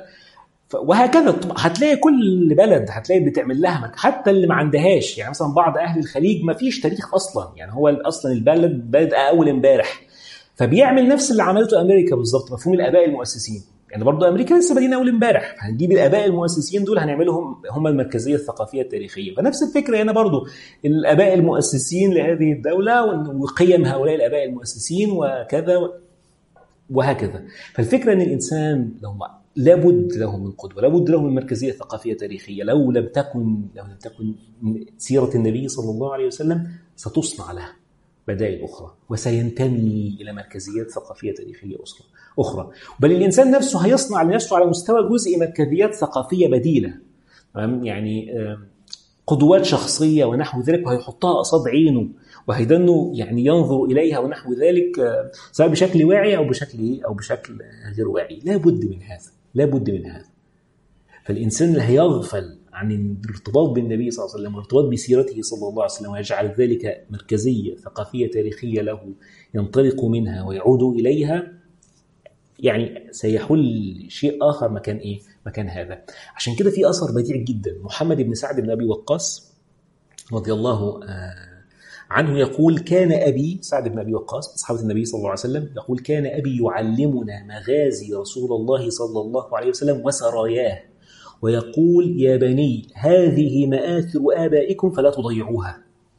وهكذا هتلاقي كل بلد هتلاقي بتعمل لها، حتى اللي ما عندهاش يعني مثلا بعض اهل الخليج ما فيش تاريخ اصلا، يعني هو اصلا البلد بادئه اول امبارح، فبيعمل نفس اللي عملته امريكا بالظبط، مفهوم الاباء المؤسسين. يعني برضو أمريكا لسه بادئين أول امبارح، هنجيب الآباء المؤسسين دول هنعملهم هم المركزية الثقافية التاريخية. فنفس الفكرة هنا برضو الآباء المؤسسين لهذه الدولة وقيم هؤلاء الآباء المؤسسين وكذا وهكذا. فالفكرة أن الإنسان لو لابد له من قدوة، لابد له من مركزية ثقافية تاريخية. لو لم تكن لو لم تكن سيرة النبي صلى الله عليه وسلم ستصنع له بدائل أخرى، وسينتمي إلى مركزيات ثقافية تاريخية أخرى أخرى بل الإنسان نفسه هيصنع لنفسه على مستوى جزء مركزيات ثقافية بديلة، يعني قدوات شخصية ونحو ذلك، وهيحطها قصاد عينه وهيدنه يعني ينظر إليها ونحو ذلك، سواء بشكل واعي أو بشكل أو بشكل غير واعي. لا بد من هذا لا بد من هذا. فالإنسان اللي هيغفل عن الارتباط بالنبي صلى الله عليه وسلم والارتباط بسيرته صلى الله عليه وسلم ويجعل ذلك مركزية ثقافية تاريخية له ينطلق منها ويعود إليها، يعني سيحل شيء آخر مكان إيه؟ مكان هذا. عشان كده في أثر بديع جدا محمد بن سعد بن أبي وقاص رضي الله عنه يقول كان أبي سعد بن أبي وقاص أصحاب النبي صلى الله عليه وسلم يقول كان أبي يعلمنا مغازي رسول الله صلى الله عليه وسلم وسراياه ويقول يا بني هذه مآثر آبائكم فلا تضيعوها.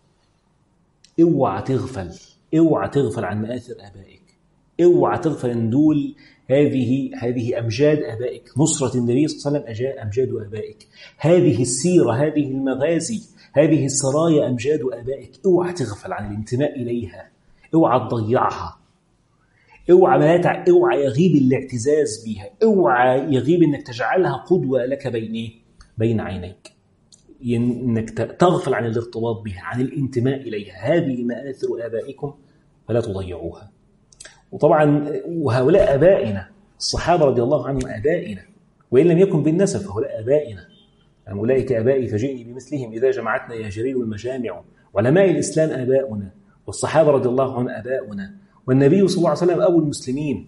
اوعى تغفل اوعى تغفل عن مآثر آبائك، اوعى تغفل ان دول هذه هذه أمجاد آبائك، نصرة النبي صلى الله عليه وسلم أمجاد آبائك، هذه السيرة هذه المغازي هذه السرايا أمجاد آبائك، اوعى تغفل عن الانتماء إليها، اوعى تضيعها، اوعى ما تع... اوعى يغيب الاعتزاز بها، اوعى يغيب انك تجعلها قدوة لك بين بين عينيك، انك تغفل عن الارتباط بها، عن الانتماء إليها. هذه مآثر آبائكم فلا تضيعوها. وطبعا وهؤلاء آبائنا الصحابة رضي الله عنهم آبائنا، وإن لم يكن بالنسب فهؤلاء آبائنا، يعني أولئك آبائي فجئني بمثلهم إذا جمعتنا يا جرير المجامع. علماء الإسلام آباؤنا، والصحابة رضي الله عنهم آباؤنا، والنبي صلى الله عليه وسلم أبو المسلمين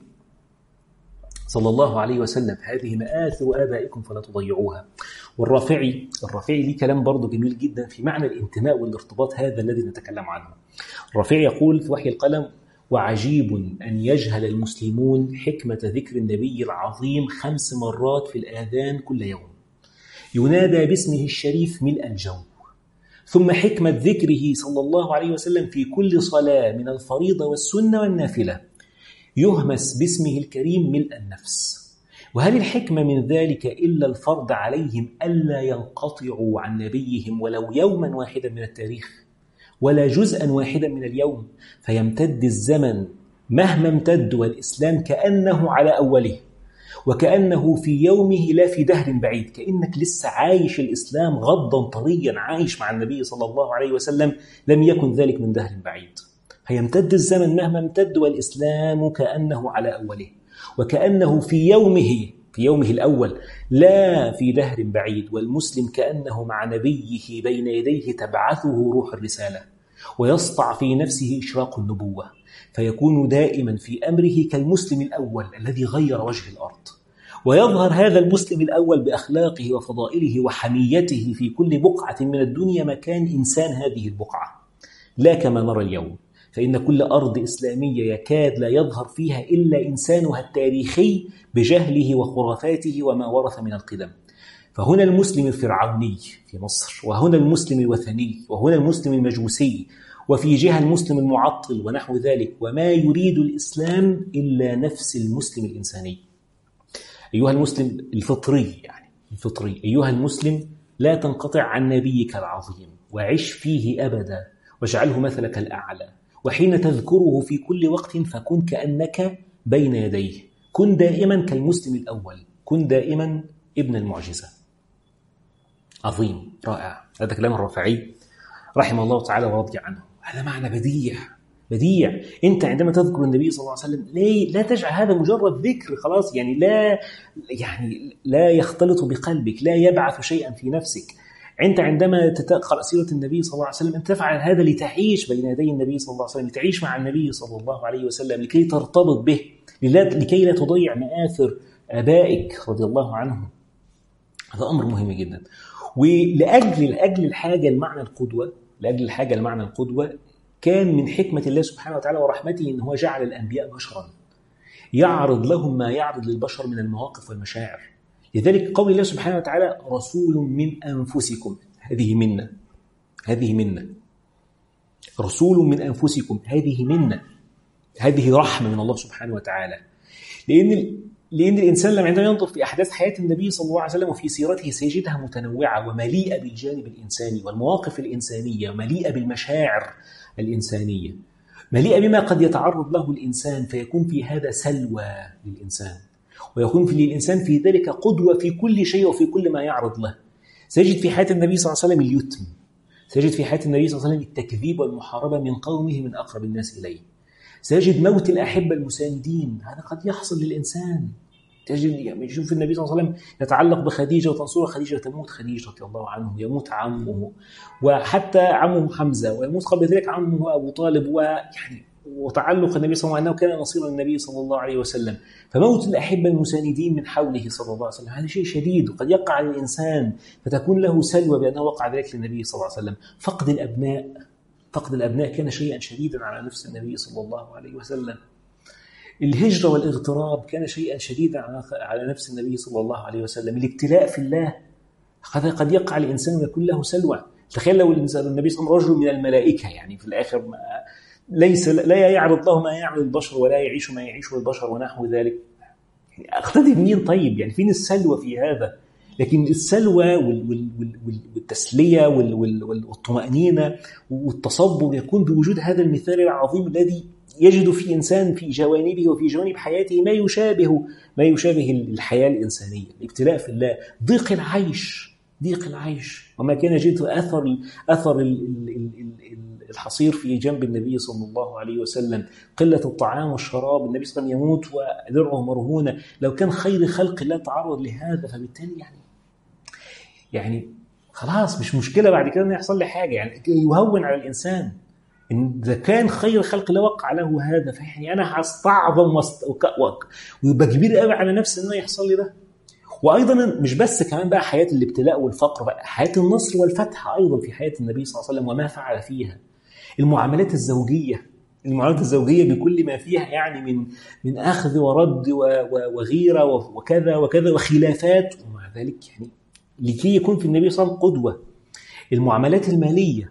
صلى الله عليه وسلم. هذه مآثر آبائكم فلا تضيعوها. والرافعي الرافعي ليه كلام برضه جميل جدا في معنى الانتماء والارتباط هذا الذي نتكلم عنه. الرافعي يقول في وحي القلم وعجيب أن يجهل المسلمون حكمة ذكر النبي العظيم خمس مرات في الآذان كل يوم ينادى باسمه الشريف ملء الجو، ثم حكمة ذكره صلى الله عليه وسلم في كل صلاة من الفريضة والسنة والنافلة يهمس باسمه الكريم ملء النفس. وهل الحكمة من ذلك إلا الفرض عليهم ألا ينقطعوا عن نبيهم ولو يوما واحدا من التاريخ ولا جزءا واحدا من اليوم، فيمتد الزمن مهما امتد والإسلام كأنه على أوله وكأنه في يومه لا في دهر بعيد، كأنك لسه عايش الإسلام غضا طريا، عايش مع النبي صلى الله عليه وسلم لم يكن ذلك من دهر بعيد. فيمتد الزمن مهما امتد والإسلام كأنه على أوله وكأنه في يومه في يومه الأول لا في دهر بعيد، والمسلم كأنه مع نبيه بين يديه تبعثه روح الرسالة ويسطع في نفسه إشراق النبوة، فيكون دائما في أمره كالمسلم الأول الذي غير وجه الأرض. ويظهر هذا المسلم الأول بأخلاقه وفضائله وحميته في كل بقعة من الدنيا مكان إنسان هذه البقعة، لا كما نرى اليوم، فإن كل أرض إسلامية يكاد لا يظهر فيها إلا إنسانها التاريخي بجهله وخرافاته وما ورث من القدم. فهنا المسلم الفرعوني في مصر، وهنا المسلم الوثني، وهنا المسلم المجوسي، وفي جهة المسلم المعطل ونحو ذلك، وما يريد الإسلام إلا نفس المسلم الإنساني. أيها المسلم الفطري، يعني الفطري، أيها المسلم لا تنقطع عن نبيك العظيم وعش فيه أبدا واجعله مثلك الأعلى، وحين تذكره في كل وقت فكن كأنك بين يديه، كن دائما كالمسلم الأول، كن دائما ابن المعجزة. عظيم، رائع. هذا كلام الرافعي رحمه الله تعالى ورضي عنه. هذا معنى بديع بديع. أنت عندما تذكر النبي صلى الله عليه وسلم لا تجعل هذا مجرد ذكر خلاص، يعني لا يعني لا يختلط بقلبك، لا يبعث شيئا في نفسك. أنت عندما تقرأ سيرة النبي صلى الله عليه وسلم أنت تفعل هذا لتعيش بين يدي النبي صلى الله عليه وسلم، لتعيش مع النبي صلى الله عليه وسلم، لكي ترتبط به، لكي لا تضيع مآثر آبائك رضي الله عنهم. هذا أمر مهم جدا. ولأجل لأجل الحاجة المعنى القدوة لأجل الحاجة المعنى القدوة كان من حكمة الله سبحانه وتعالى ورحمته إن هو جعل الأنبياء بشرا يعرض لهم ما يعرض للبشر من المواقف والمشاعر. لذلك قول الله سبحانه وتعالى رسول من أنفسكم، هذه منا هذه منا رسول من أنفسكم، هذه منا، هذه رحمة من الله سبحانه وتعالى. لأن لأن الإنسان لما عندما ينظر في أحداث حياة النبي صلى الله عليه وسلم وفي سيرته سيجدها متنوعة ومليئة بالجانب الإنساني والمواقف الإنسانية، مليئة بالمشاعر الإنسانية، مليئة بما قد يتعرض له الإنسان، فيكون في هذا سلوى للإنسان، ويكون في الإنسان في ذلك قدوة في كل شيء وفي كل ما يعرض له. سيجد في حياة النبي صلى الله عليه وسلم اليتم، سيجد في حياة النبي صلى الله عليه وسلم التكذيب والمحاربة من قومه من أقرب الناس إليه، سيجد موت الأحبة المساندين، هذا قد يحصل للإنسان. تجد يعني يشوف النبي صلى الله عليه وسلم يتعلق بخديجة وتنصر خديجة، تموت خديجة رضي الله عنه، يموت عمه وحتى عمه حمزة، ويموت قبل ذلك عمه أبو طالب، ويعني وتعلق النبي صلى الله عليه وسلم كان نصير النبي صلى الله عليه وسلم. فموت الأحبة المساندين من حوله صلى الله عليه وسلم هذا شيء شديد وقد يقع على الإنسان، فتكون له سلوى بأنه وقع ذلك للنبي صلى الله عليه وسلم. فقد الأبناء فقد الأبناء كان شيئا شديدا على نفس النبي صلى الله عليه وسلم. الهجرة والاغتراب كان شيئا شديدا على نفس النبي صلى الله عليه وسلم. الابتلاء في الله قد يقع الإنسان ويكون له سلوى. تخيل لو النبي صلى الله عليه وسلم رجل من الملائكة، يعني في الآخر ما ليس لا يعرض له ما يعرض البشر ولا يعيش ما يعيش البشر ونحو ذلك. يعني أقتدي بمين؟ طيب يعني فين السلوى في هذا؟ لكن السلوى والتسلية والطمأنينة والتصبر يكون بوجود هذا المثال العظيم الذي يجد في إنسان في جوانبه وفي جوانب حياته ما يشابه ما يشابه الحياة الإنسانية. الابتلاء في الله، ضيق العيش ضيق العيش وما كان يجد أثر أثر الحصير في جنب النبي صلى الله عليه وسلم، قلة الطعام والشراب، النبي صلى الله عليه وسلم يموت ودرعه مرهونة. لو كان خير خلق الله تعرض لهذا، فبالتالي يعني يعني خلاص مش مشكلة بعد كده أن يحصل لي حاجة، يعني يهون على الإنسان. إن إذا كان خير خلق الله وقع له هذا، فيعني أنا هستعظم ويبقى كبير قوي على نفسي إنه يحصل لي ده. وأيضا مش بس كمان بقى حياة الابتلاء والفقر، بقى حياة النصر والفتح أيضا في حياة النبي صلى الله عليه وسلم وما فعل فيها. المعاملات الزوجية المعاملات الزوجية بكل ما فيها، يعني من من أخذ ورد وغيرة وكذا وكذا وخلافات، ومع ذلك يعني لكي يكون في النبي صلى الله عليه وسلم قدوة. المعاملات المالية،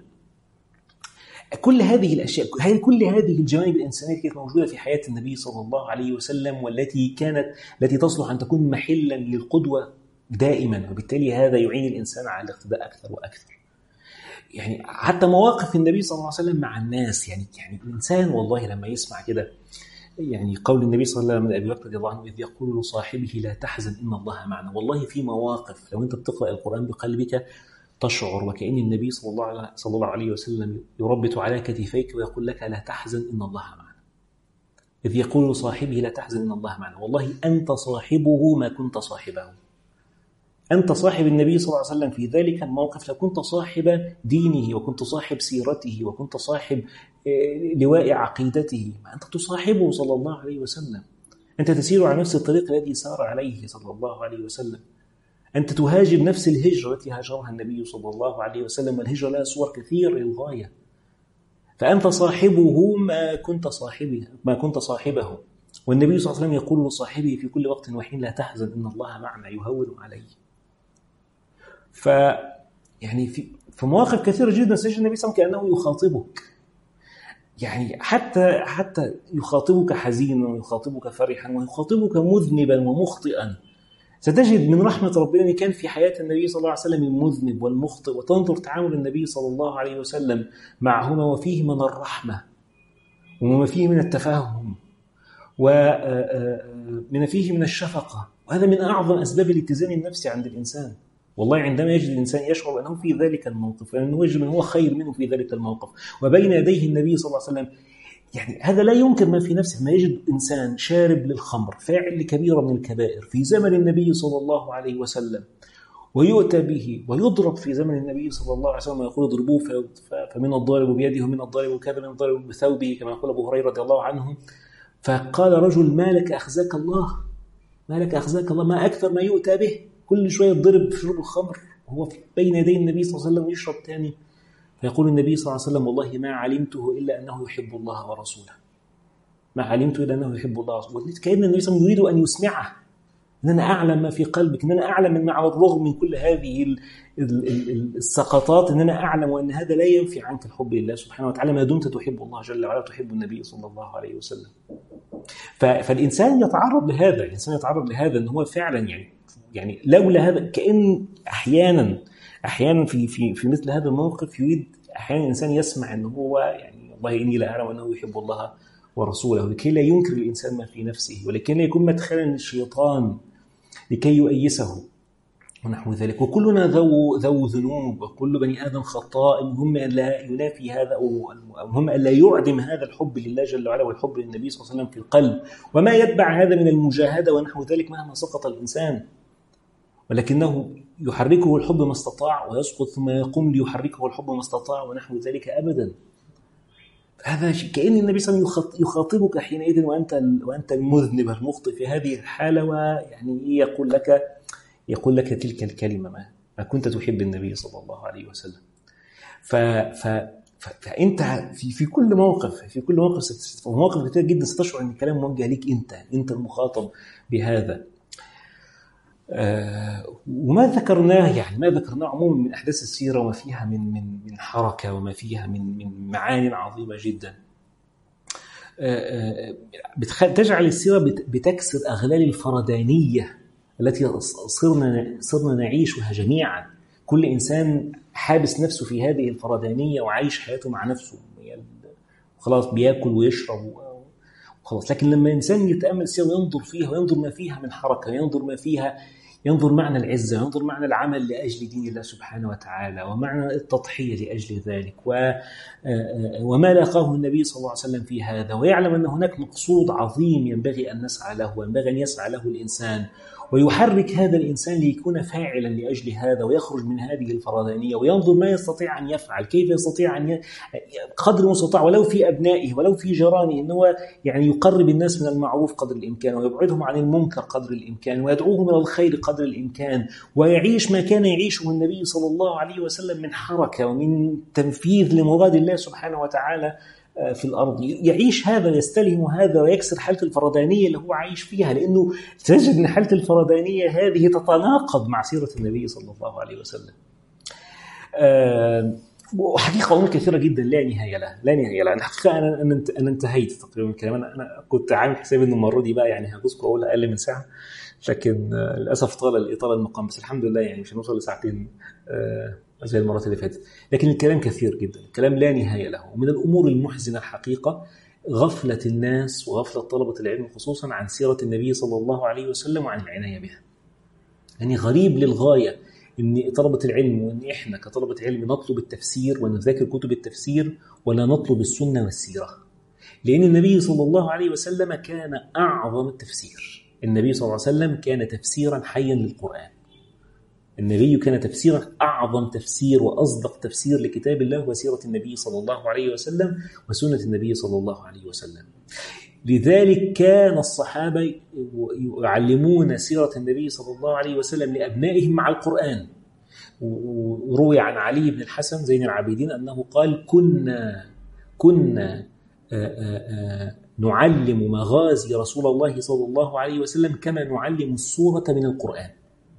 كل هذه الأشياء، كل هذه الجوانب الإنسانية كانت موجودة في حياة النبي صلى الله عليه وسلم، والتي كانت التي تصلح أن تكون محلا للقدوة دائما، وبالتالي هذا يعين الإنسان على الاقتداء أكثر وأكثر. يعني حتى مواقف النبي صلى الله عليه وسلم مع الناس، يعني يعني الإنسان والله لما يسمع كده، يعني قول النبي صلى الله عليه وسلم من أبي بكر رضي الله عنه إذ يقول لصاحبه لا تحزن إن الله معنا. والله في مواقف لو أنت بتقرأ القرآن بقلبك تشعر وكأن النبي صلى الله صلى الله عليه وسلم يربط على كتفيك ويقول لك لا تحزن إن الله معنا. إذ يقول لصاحبه لا تحزن إن الله معنا، والله أنت صاحبه ما كنت صاحبه. أنت صاحب النبي صلى الله عليه وسلم في ذلك الموقف، لو كنت صاحب دينه وكنت صاحب سيرته وكنت صاحب لواء عقيدته، ما أنت تصاحبه صلى الله عليه وسلم. أنت تسير على نفس الطريق الذي سار عليه صلى الله عليه وسلم. أنت تهاجر نفس الهجرة التي هاجرها النبي صلى الله عليه وسلم، والهجرة لها صور كثير للغاية. فأنت صاحبه ما كنت صاحبه ما كنت صاحبه. والنبي صلى الله عليه وسلم يقول لصاحبه في كل وقت وحين لا تحزن إن الله معنا، يهون عليه. ف يعني في في مواقف كثيرة جدا سيجد النبي صلى الله عليه وسلم كأنه يخاطبك، يعني حتى حتى يخاطبك حزينا ويخاطبك فرحا ويخاطبك مذنبا ومخطئا. ستجد من رحمة ربنا أن كان في حياة النبي صلى الله عليه وسلم المذنب والمخطئ، وتنظر تعامل النبي صلى الله عليه وسلم معهما وفيه من الرحمة وما فيه من التفاهم ومن فيه من الشفقة. وهذا من أعظم أسباب الاتزان النفسي عند الإنسان. والله عندما يجد الإنسان يشعر أنه في ذلك الموقف، لأنه يجد من هو خير منه في ذلك الموقف وبين يديه النبي صلى الله عليه وسلم، يعني هذا لا يمكن ما في نفسه. ما يجد إنسان شارب للخمر فاعل لكبيرة من الكبائر في زمن النبي صلى الله عليه وسلم، ويؤتى به ويضرب في زمن النبي صلى الله عليه وسلم ويقول اضربوه، فمن الضارب بيده ومن الضارب وكذا من الضارب بثوبه كما يقول أبو هريرة رضي الله عنه. فقال رجل ما لك أخزاك الله ما لك أخزاك الله ما أكثر ما يؤتى به، كل شوية يضرب في شرب الخمر وهو بين يدي النبي صلى الله عليه وسلم ويشرب تاني. فيقول النبي صلى الله عليه وسلم والله ما علمته إلا أنه يحب الله ورسوله ما علمته إلا أنه يحب الله ورسوله. كأن النبي صلى الله عليه وسلم يريد أن يسمعه أن أنا أعلم ما في قلبك، أن أنا أعلم من مع الرغم من كل هذه السقطات أن أنا أعلم وأن هذا لا ينفي عنك الحب لله سبحانه وتعالى ما دمت تحب الله جل وعلا تحب النبي صلى الله عليه وسلم. فالإنسان يتعرض لهذا الإنسان يتعرض لهذا أنه هو فعلا يعني يعني لولا هذا، كأن أحيانا أحيانا في في في مثل هذا الموقف يريد أحيانا الإنسان يسمع أنه هو يعني والله إني لا أعلم أنه يحب الله ورسوله، لكي لا ينكر الإنسان ما في نفسه ولكي لا يكون مدخلا للشيطان لكي يؤيسه ونحو ذلك. وكلنا ذو ذو ذنوب وكل بني آدم خطاء، المهم أن لا ينافي هذا أو المهم أن لا يعدم هذا الحب لله جل وعلا والحب للنبي صلى الله عليه وسلم في القلب، وما يتبع هذا من المجاهدة ونحو ذلك مهما سقط الإنسان، ولكنه يحركه الحب ما استطاع ويسقط ثم يقوم ليحركه الحب ما استطاع ونحو ذلك أبدا. هذا كأن النبي صلى الله عليه وسلم يخاطبك حينئذ وأنت وأنت المذنب المخطئ في هذه الحالة، ويعني يقول لك يقول لك تلك الكلمة ما, ما كنت تحب النبي صلى الله عليه وسلم. ف ف فأنت في في كل موقف في كل موقف في مواقف كتير جدا ستشعر أن الكلام موجه ليك أنت أنت المخاطب بهذا. آه وما ذكرناه يعني ما ذكرناه عموما من أحداث السيرة وما فيها من من من حركة وما فيها من من معاني عظيمة جدا آه آه تجعل السيرة بتكسر أغلال الفردانية التي صرنا صرنا نعيشها جميعا. كل إنسان حابس نفسه في هذه الفردانية وعايش حياته مع نفسه خلاص بياكل ويشرب وخلاص. لكن لما الإنسان يتأمل السيرة وينظر فيها وينظر ما فيها من حركة وينظر ما فيها ينظر معنى العزة وينظر معنى العمل لأجل دين الله سبحانه وتعالى ومعنى التضحية لأجل ذلك وما لاقاه النبي صلى الله عليه وسلم في هذا ويعلم أن هناك مقصود عظيم ينبغي أن نسعى له وينبغي أن يسعى له الإنسان ويحرك هذا الإنسان ليكون فاعلا لأجل هذا ويخرج من هذه الفردانية وينظر ما يستطيع أن يفعل كيف يستطيع أن ي... قدر المستطاع ولو في أبنائه ولو في جيرانه إنه يعني يقرب الناس من المعروف قدر الإمكان ويبعدهم عن المنكر قدر الإمكان ويدعوهم إلى الخير قدر الإمكان ويعيش ما كان يعيشه النبي صلى الله عليه وسلم من حركة ومن تنفيذ لمراد الله سبحانه وتعالى في الأرض. يعيش هذا يستلهم هذا ويكسر حالة الفردانية اللي هو عايش فيها لأنه تجد أن حالة الفردانية هذه تتناقض مع سيرة النبي صلى الله عليه وسلم. أه وحقيقة أمور كثيرة جدا لا نهاية لها لا نهاية لها. الحقيقة أنا أنا أنا انتهيت تقريبا من الكلام. أنا أنا كنت عامل حسابي إنه المرة دي بقى يعني هجوزكم أقول أقل من ساعة لكن آه للأسف طال الإطالة المقام بس الحمد لله يعني مش هنوصل لساعتين آه زي المرات اللي فاتت. لكن الكلام كثير جدا الكلام لا نهاية له. ومن الأمور المحزنة الحقيقة غفلة الناس وغفلة طلبة العلم خصوصا عن سيرة النبي صلى الله عليه وسلم وعن العناية بها. يعني غريب للغاية إن طلبة العلم وإن إحنا كطلبة علم نطلب التفسير ونذاكر كتب التفسير ولا نطلب السنة والسيرة. لأن النبي صلى الله عليه وسلم كان أعظم التفسير. النبي صلى الله عليه وسلم كان تفسيرا حيا للقرآن. النبي كان تفسيرا أعظم تفسير وأصدق تفسير لكتاب الله وسيرة النبي صلى الله عليه وسلم وسنة النبي صلى الله عليه وسلم. لذلك كان الصحابة يعلمون سيرة النبي صلى الله عليه وسلم لأبنائهم مع القرآن. وروي عن علي بن الحسن زين العابدين أنه قال كنا كنا آآ آآ نعلم مغازي رسول الله صلى الله عليه وسلم كما نعلم السورة من القرآن.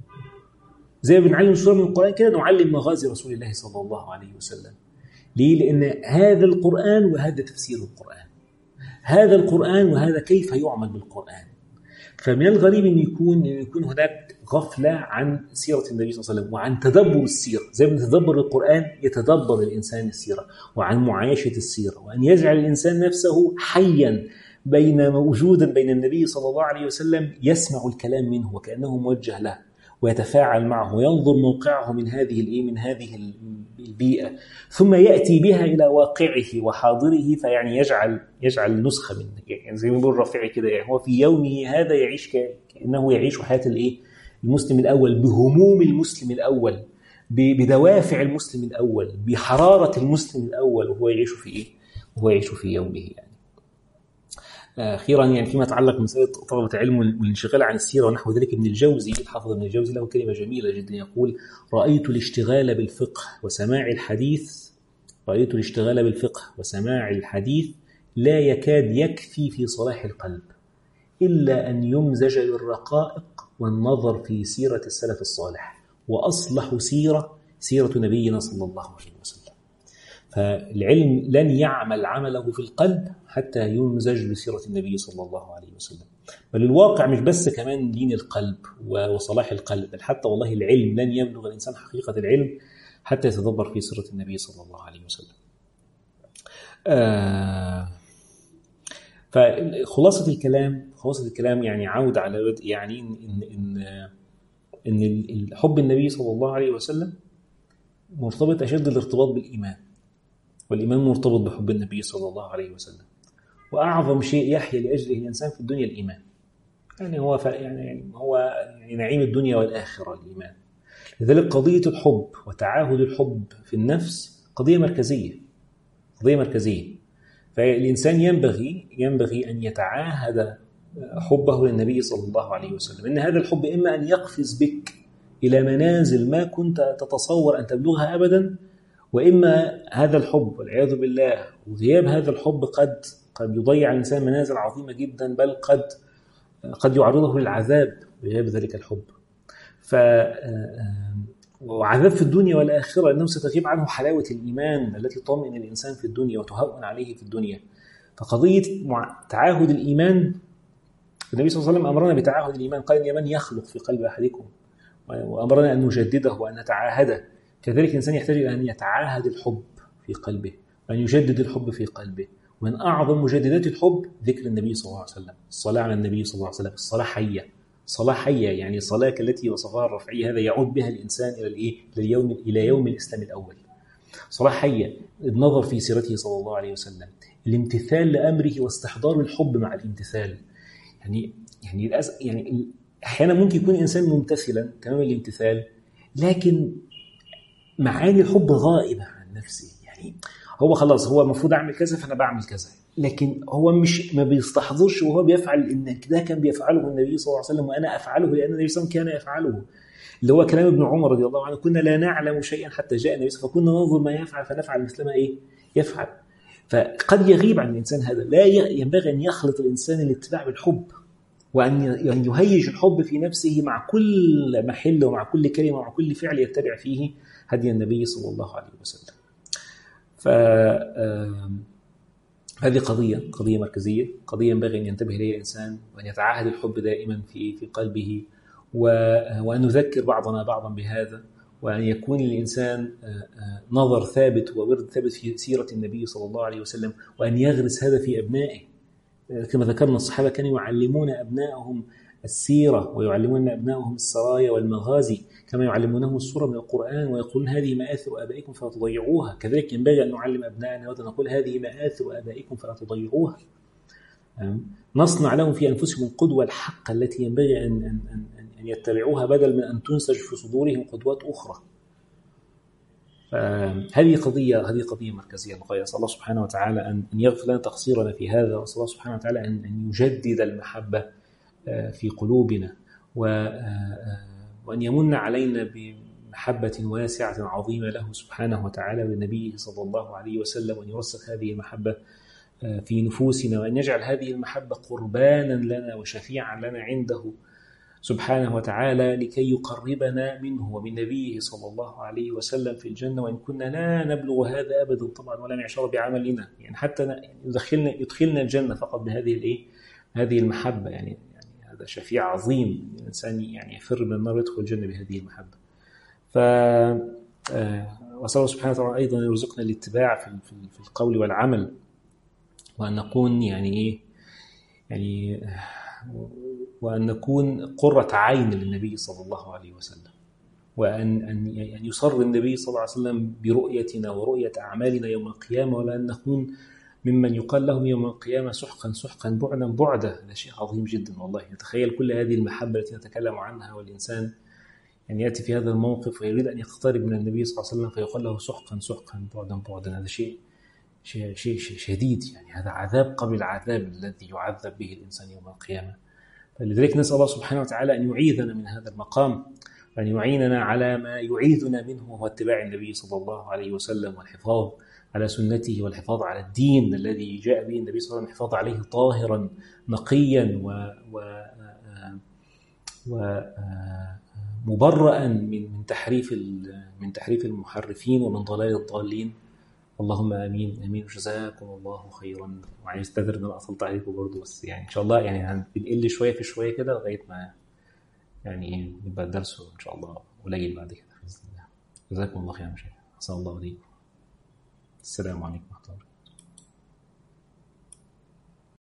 زي ما بنعلم السورة من القرآن كده نعلم مغازي رسول الله صلى الله عليه وسلم. ليه؟ لأن هذا القرآن وهذا تفسير القرآن. هذا القرآن وهذا كيف يعمل بالقرآن. فمن الغريب أن يكون, أن يكون هناك غفلة عن سيرة النبي صلى الله عليه وسلم وعن تدبر السيرة. زي ما يتدبر القرآن يتدبر الإنسان السيرة وعن معايشة السيرة وأن يجعل الإنسان نفسه حيا بين موجودا بين النبي صلى الله عليه وسلم يسمع الكلام منه وكأنه موجه له ويتفاعل معه وينظر موقعه من هذه الايه من هذه البيئة ثم يأتي بها إلى واقعه وحاضره فيعني يجعل يجعل نسخة منه. يعني زي ما بيقول الرافعي كده يعني هو في يومه هذا يعيش كأنه يعيش حياة الايه المسلم الأول بهموم المسلم الأول بدوافع المسلم الأول بحرارة المسلم الأول وهو يعيش في ايه وهو يعيش في يومه. يعني أخيرا يعني فيما يتعلق بمسألة طلبة العلم والانشغال عن السيرة ونحو ذلك ابن الجوزي الحافظ ابن الجوزي له كلمة جميلة جدا يقول رأيت الاشتغال بالفقه وسماع الحديث رأيت الاشتغال بالفقه وسماع الحديث لا يكاد يكفي في صلاح القلب إلا أن يمزج بالرقائق والنظر في سيرة السلف الصالح وأصلح سيرة سيرة نبينا صلى الله عليه وسلم. فالعلم لن يعمل عمله في القلب حتى يمزج بسيرة النبي صلى الله عليه وسلم. بل الواقع مش بس كمان دين القلب وصلاح القلب بل حتى والله العلم لن يبلغ الإنسان حقيقة العلم حتى يتدبر في سيرة النبي صلى الله عليه وسلم. آه فخلاصة الكلام خلاصة الكلام يعني عود على يعني إن إن إن الحب النبي صلى الله عليه وسلم مرتبط أشد الارتباط بالإيمان والإيمان مرتبط بحب النبي صلى الله عليه وسلم. وأعظم شيء يحيا لأجله الإنسان في الدنيا الإيمان. يعني هو يعني هو يعني نعيم الدنيا والآخرة الإيمان. لذلك قضية الحب وتعاهد الحب في النفس قضية مركزية قضية مركزية. فالإنسان ينبغي ينبغي أن يتعاهد حبه للنبي صلى الله عليه وسلم. إن هذا الحب إما أن يقفز بك إلى منازل ما كنت تتصور أن تبلغها أبدا وإما هذا الحب والعياذ بالله وغياب هذا الحب قد قد يضيع الإنسان منازل عظيمة جدا، بل قد قد يعرضه للعذاب بغياب ذلك الحب. ف وعذاب في الدنيا والآخرة، أنه ستغيب عنه حلاوة الإيمان التي تطمئن الإنسان في الدنيا وتهون عليه في الدنيا. فقضية تعاهد الإيمان، النبي صلى الله عليه وسلم أمرنا بتعاهد الإيمان، قال الإيمان يخلق في قلب أحدكم، وأمرنا أن نجدده وأن نتعاهده. كذلك الإنسان يحتاج إلى أن يتعاهد الحب في قلبه وأن يجدد الحب في قلبه. ومن أعظم مجددات الحب ذكر النبي صلى الله عليه وسلم، الصلاة على النبي صلى الله عليه وسلم. الصلاة حية، صلاة حية يعني صلاة التي وصفها الرفعي هذا يعود بها الإنسان إلى الإيه؟ لليوم إلى يوم الإسلام الأول. صلاة حية، النظر في سيرته صلى الله عليه وسلم، الامتثال لأمره واستحضار الحب مع الامتثال. يعني يعني يعني أحيانا ممكن يكون إنسان ممتثلا تمام الامتثال، لكن معاني الحب غائبة عن نفسه. يعني هو خلاص هو المفروض أعمل كذا فأنا بعمل كذا، لكن هو مش ما بيستحضرش وهو بيفعل إن ده كان بيفعله النبي صلى الله عليه وسلم وأنا أفعله لأن النبي صلى الله عليه وسلم كان يفعله. اللي هو كلام ابن عمر رضي الله عنه: كنا لا نعلم شيئا حتى جاء النبي صلى الله عليه وسلم فكنا ننظر ما يفعل فنفعل مثل ما إيه يفعل. فقد يغيب عن الإنسان هذا. لا ينبغي أن يخلط الإنسان الاتباع بالحب، وأن يهيج الحب في نفسه مع كل محل ومع كل كلمة ومع كل فعل يتبع فيه هدي النبي صلى الله عليه وسلم. فهذه قضية قضية مركزية، قضية ينبغي أن ينتبه إليها الإنسان وأن يتعاهد الحب دائما في في قلبه، وأن نذكر بعضنا بعضا بهذا، وأن يكون الإنسان نظر ثابت وورد ثابت في سيرة النبي صلى الله عليه وسلم، وأن يغرس هذا في أبنائه. كما ذكرنا الصحابة كانوا يعلمون أبنائهم السيرة ويعلمون أبنائهم السرايا والمغازي كما يعلمونهم السورة من القرآن، ويقولون هذه مآثر آبائكم فلا تضيعوها. كذلك ينبغي أن نعلم أبنائنا ونقول هذه مآثر آبائكم فلا تضيعوها. نصنع لهم في أنفسهم القدوة الحقة التي ينبغي أن, أن, أن, أن يتبعوها بدل من أن تنسج في صدورهم قدوات أخرى. هذه قضية هذه قضية مركزية للغاية. أسأل الله سبحانه وتعالى أن يغفر لنا تقصيرنا في هذا، وأسأل الله سبحانه وتعالى أن يجدد المحبة في قلوبنا، وأن يمن علينا بمحبة واسعة عظيمة له سبحانه وتعالى ولنبيه صلى الله عليه وسلم، وأن يرسخ هذه المحبة في نفوسنا، وأن يجعل هذه المحبة قربانا لنا وشفيعا لنا عنده سبحانه وتعالى لكي يقربنا منه ومن نبيه صلى الله عليه وسلم في الجنة. وإن كنا لا نبلغ هذا أبدا طبعا ولا نعشر بعملنا، يعني حتى يدخلنا يدخلنا الجنة فقط بهذه الإيه هذه المحبة. يعني يعني هذا شفيع عظيم، الإنسان يعني يفر من النار يدخل الجنة بهذه المحبة. ف وصلى الله سبحانه وتعالى أيضا يرزقنا الاتباع في في القول والعمل، وأن نكون يعني إيه يعني وأن نكون قرة عين للنبي صلى الله عليه وسلم، وأن أن يسر النبي صلى الله عليه وسلم برؤيتنا ورؤية أعمالنا يوم القيامة، ولا أن نكون ممن يقال لهم يوم القيامة سحقا سحقا بعدا بعدا. هذا شيء عظيم جدا والله. يتخيل كل هذه المحبة التي نتكلم عنها، والإنسان يعني يأتي في هذا الموقف ويريد أن يقترب من النبي صلى الله عليه وسلم فيقال له سحقا سحقا بعدا بعدا. هذا شيء شيء شيء شديد، يعني هذا عذاب قبل العذاب الذي يعذب به الإنسان يوم القيامة. فلذلك نسأل الله سبحانه وتعالى أن يعيذنا من هذا المقام، وأن يعيننا على ما يعيذنا منه وهو اتباع النبي صلى الله عليه وسلم والحفاظ على سنته والحفاظ على الدين الذي جاء به النبي صلى الله عليه وسلم، الحفاظ عليه طاهرا نقيا و, و... و... مبرأ من من تحريف من تحريف المحرفين ومن ضلال الضالين. اللهم امين امين. جزاكم الله خيرا. وعايز استغفر ان انا اصلت عليكم برضه، بس يعني ان شاء الله يعني هنقل شويه في شويه كده لغايه ما يعني يبقى الدرس ان شاء الله قليل بعد كده باذن الله. جزاكم الله خيرا. اسال الله عليكم. السلام عليكم ورحمه الله.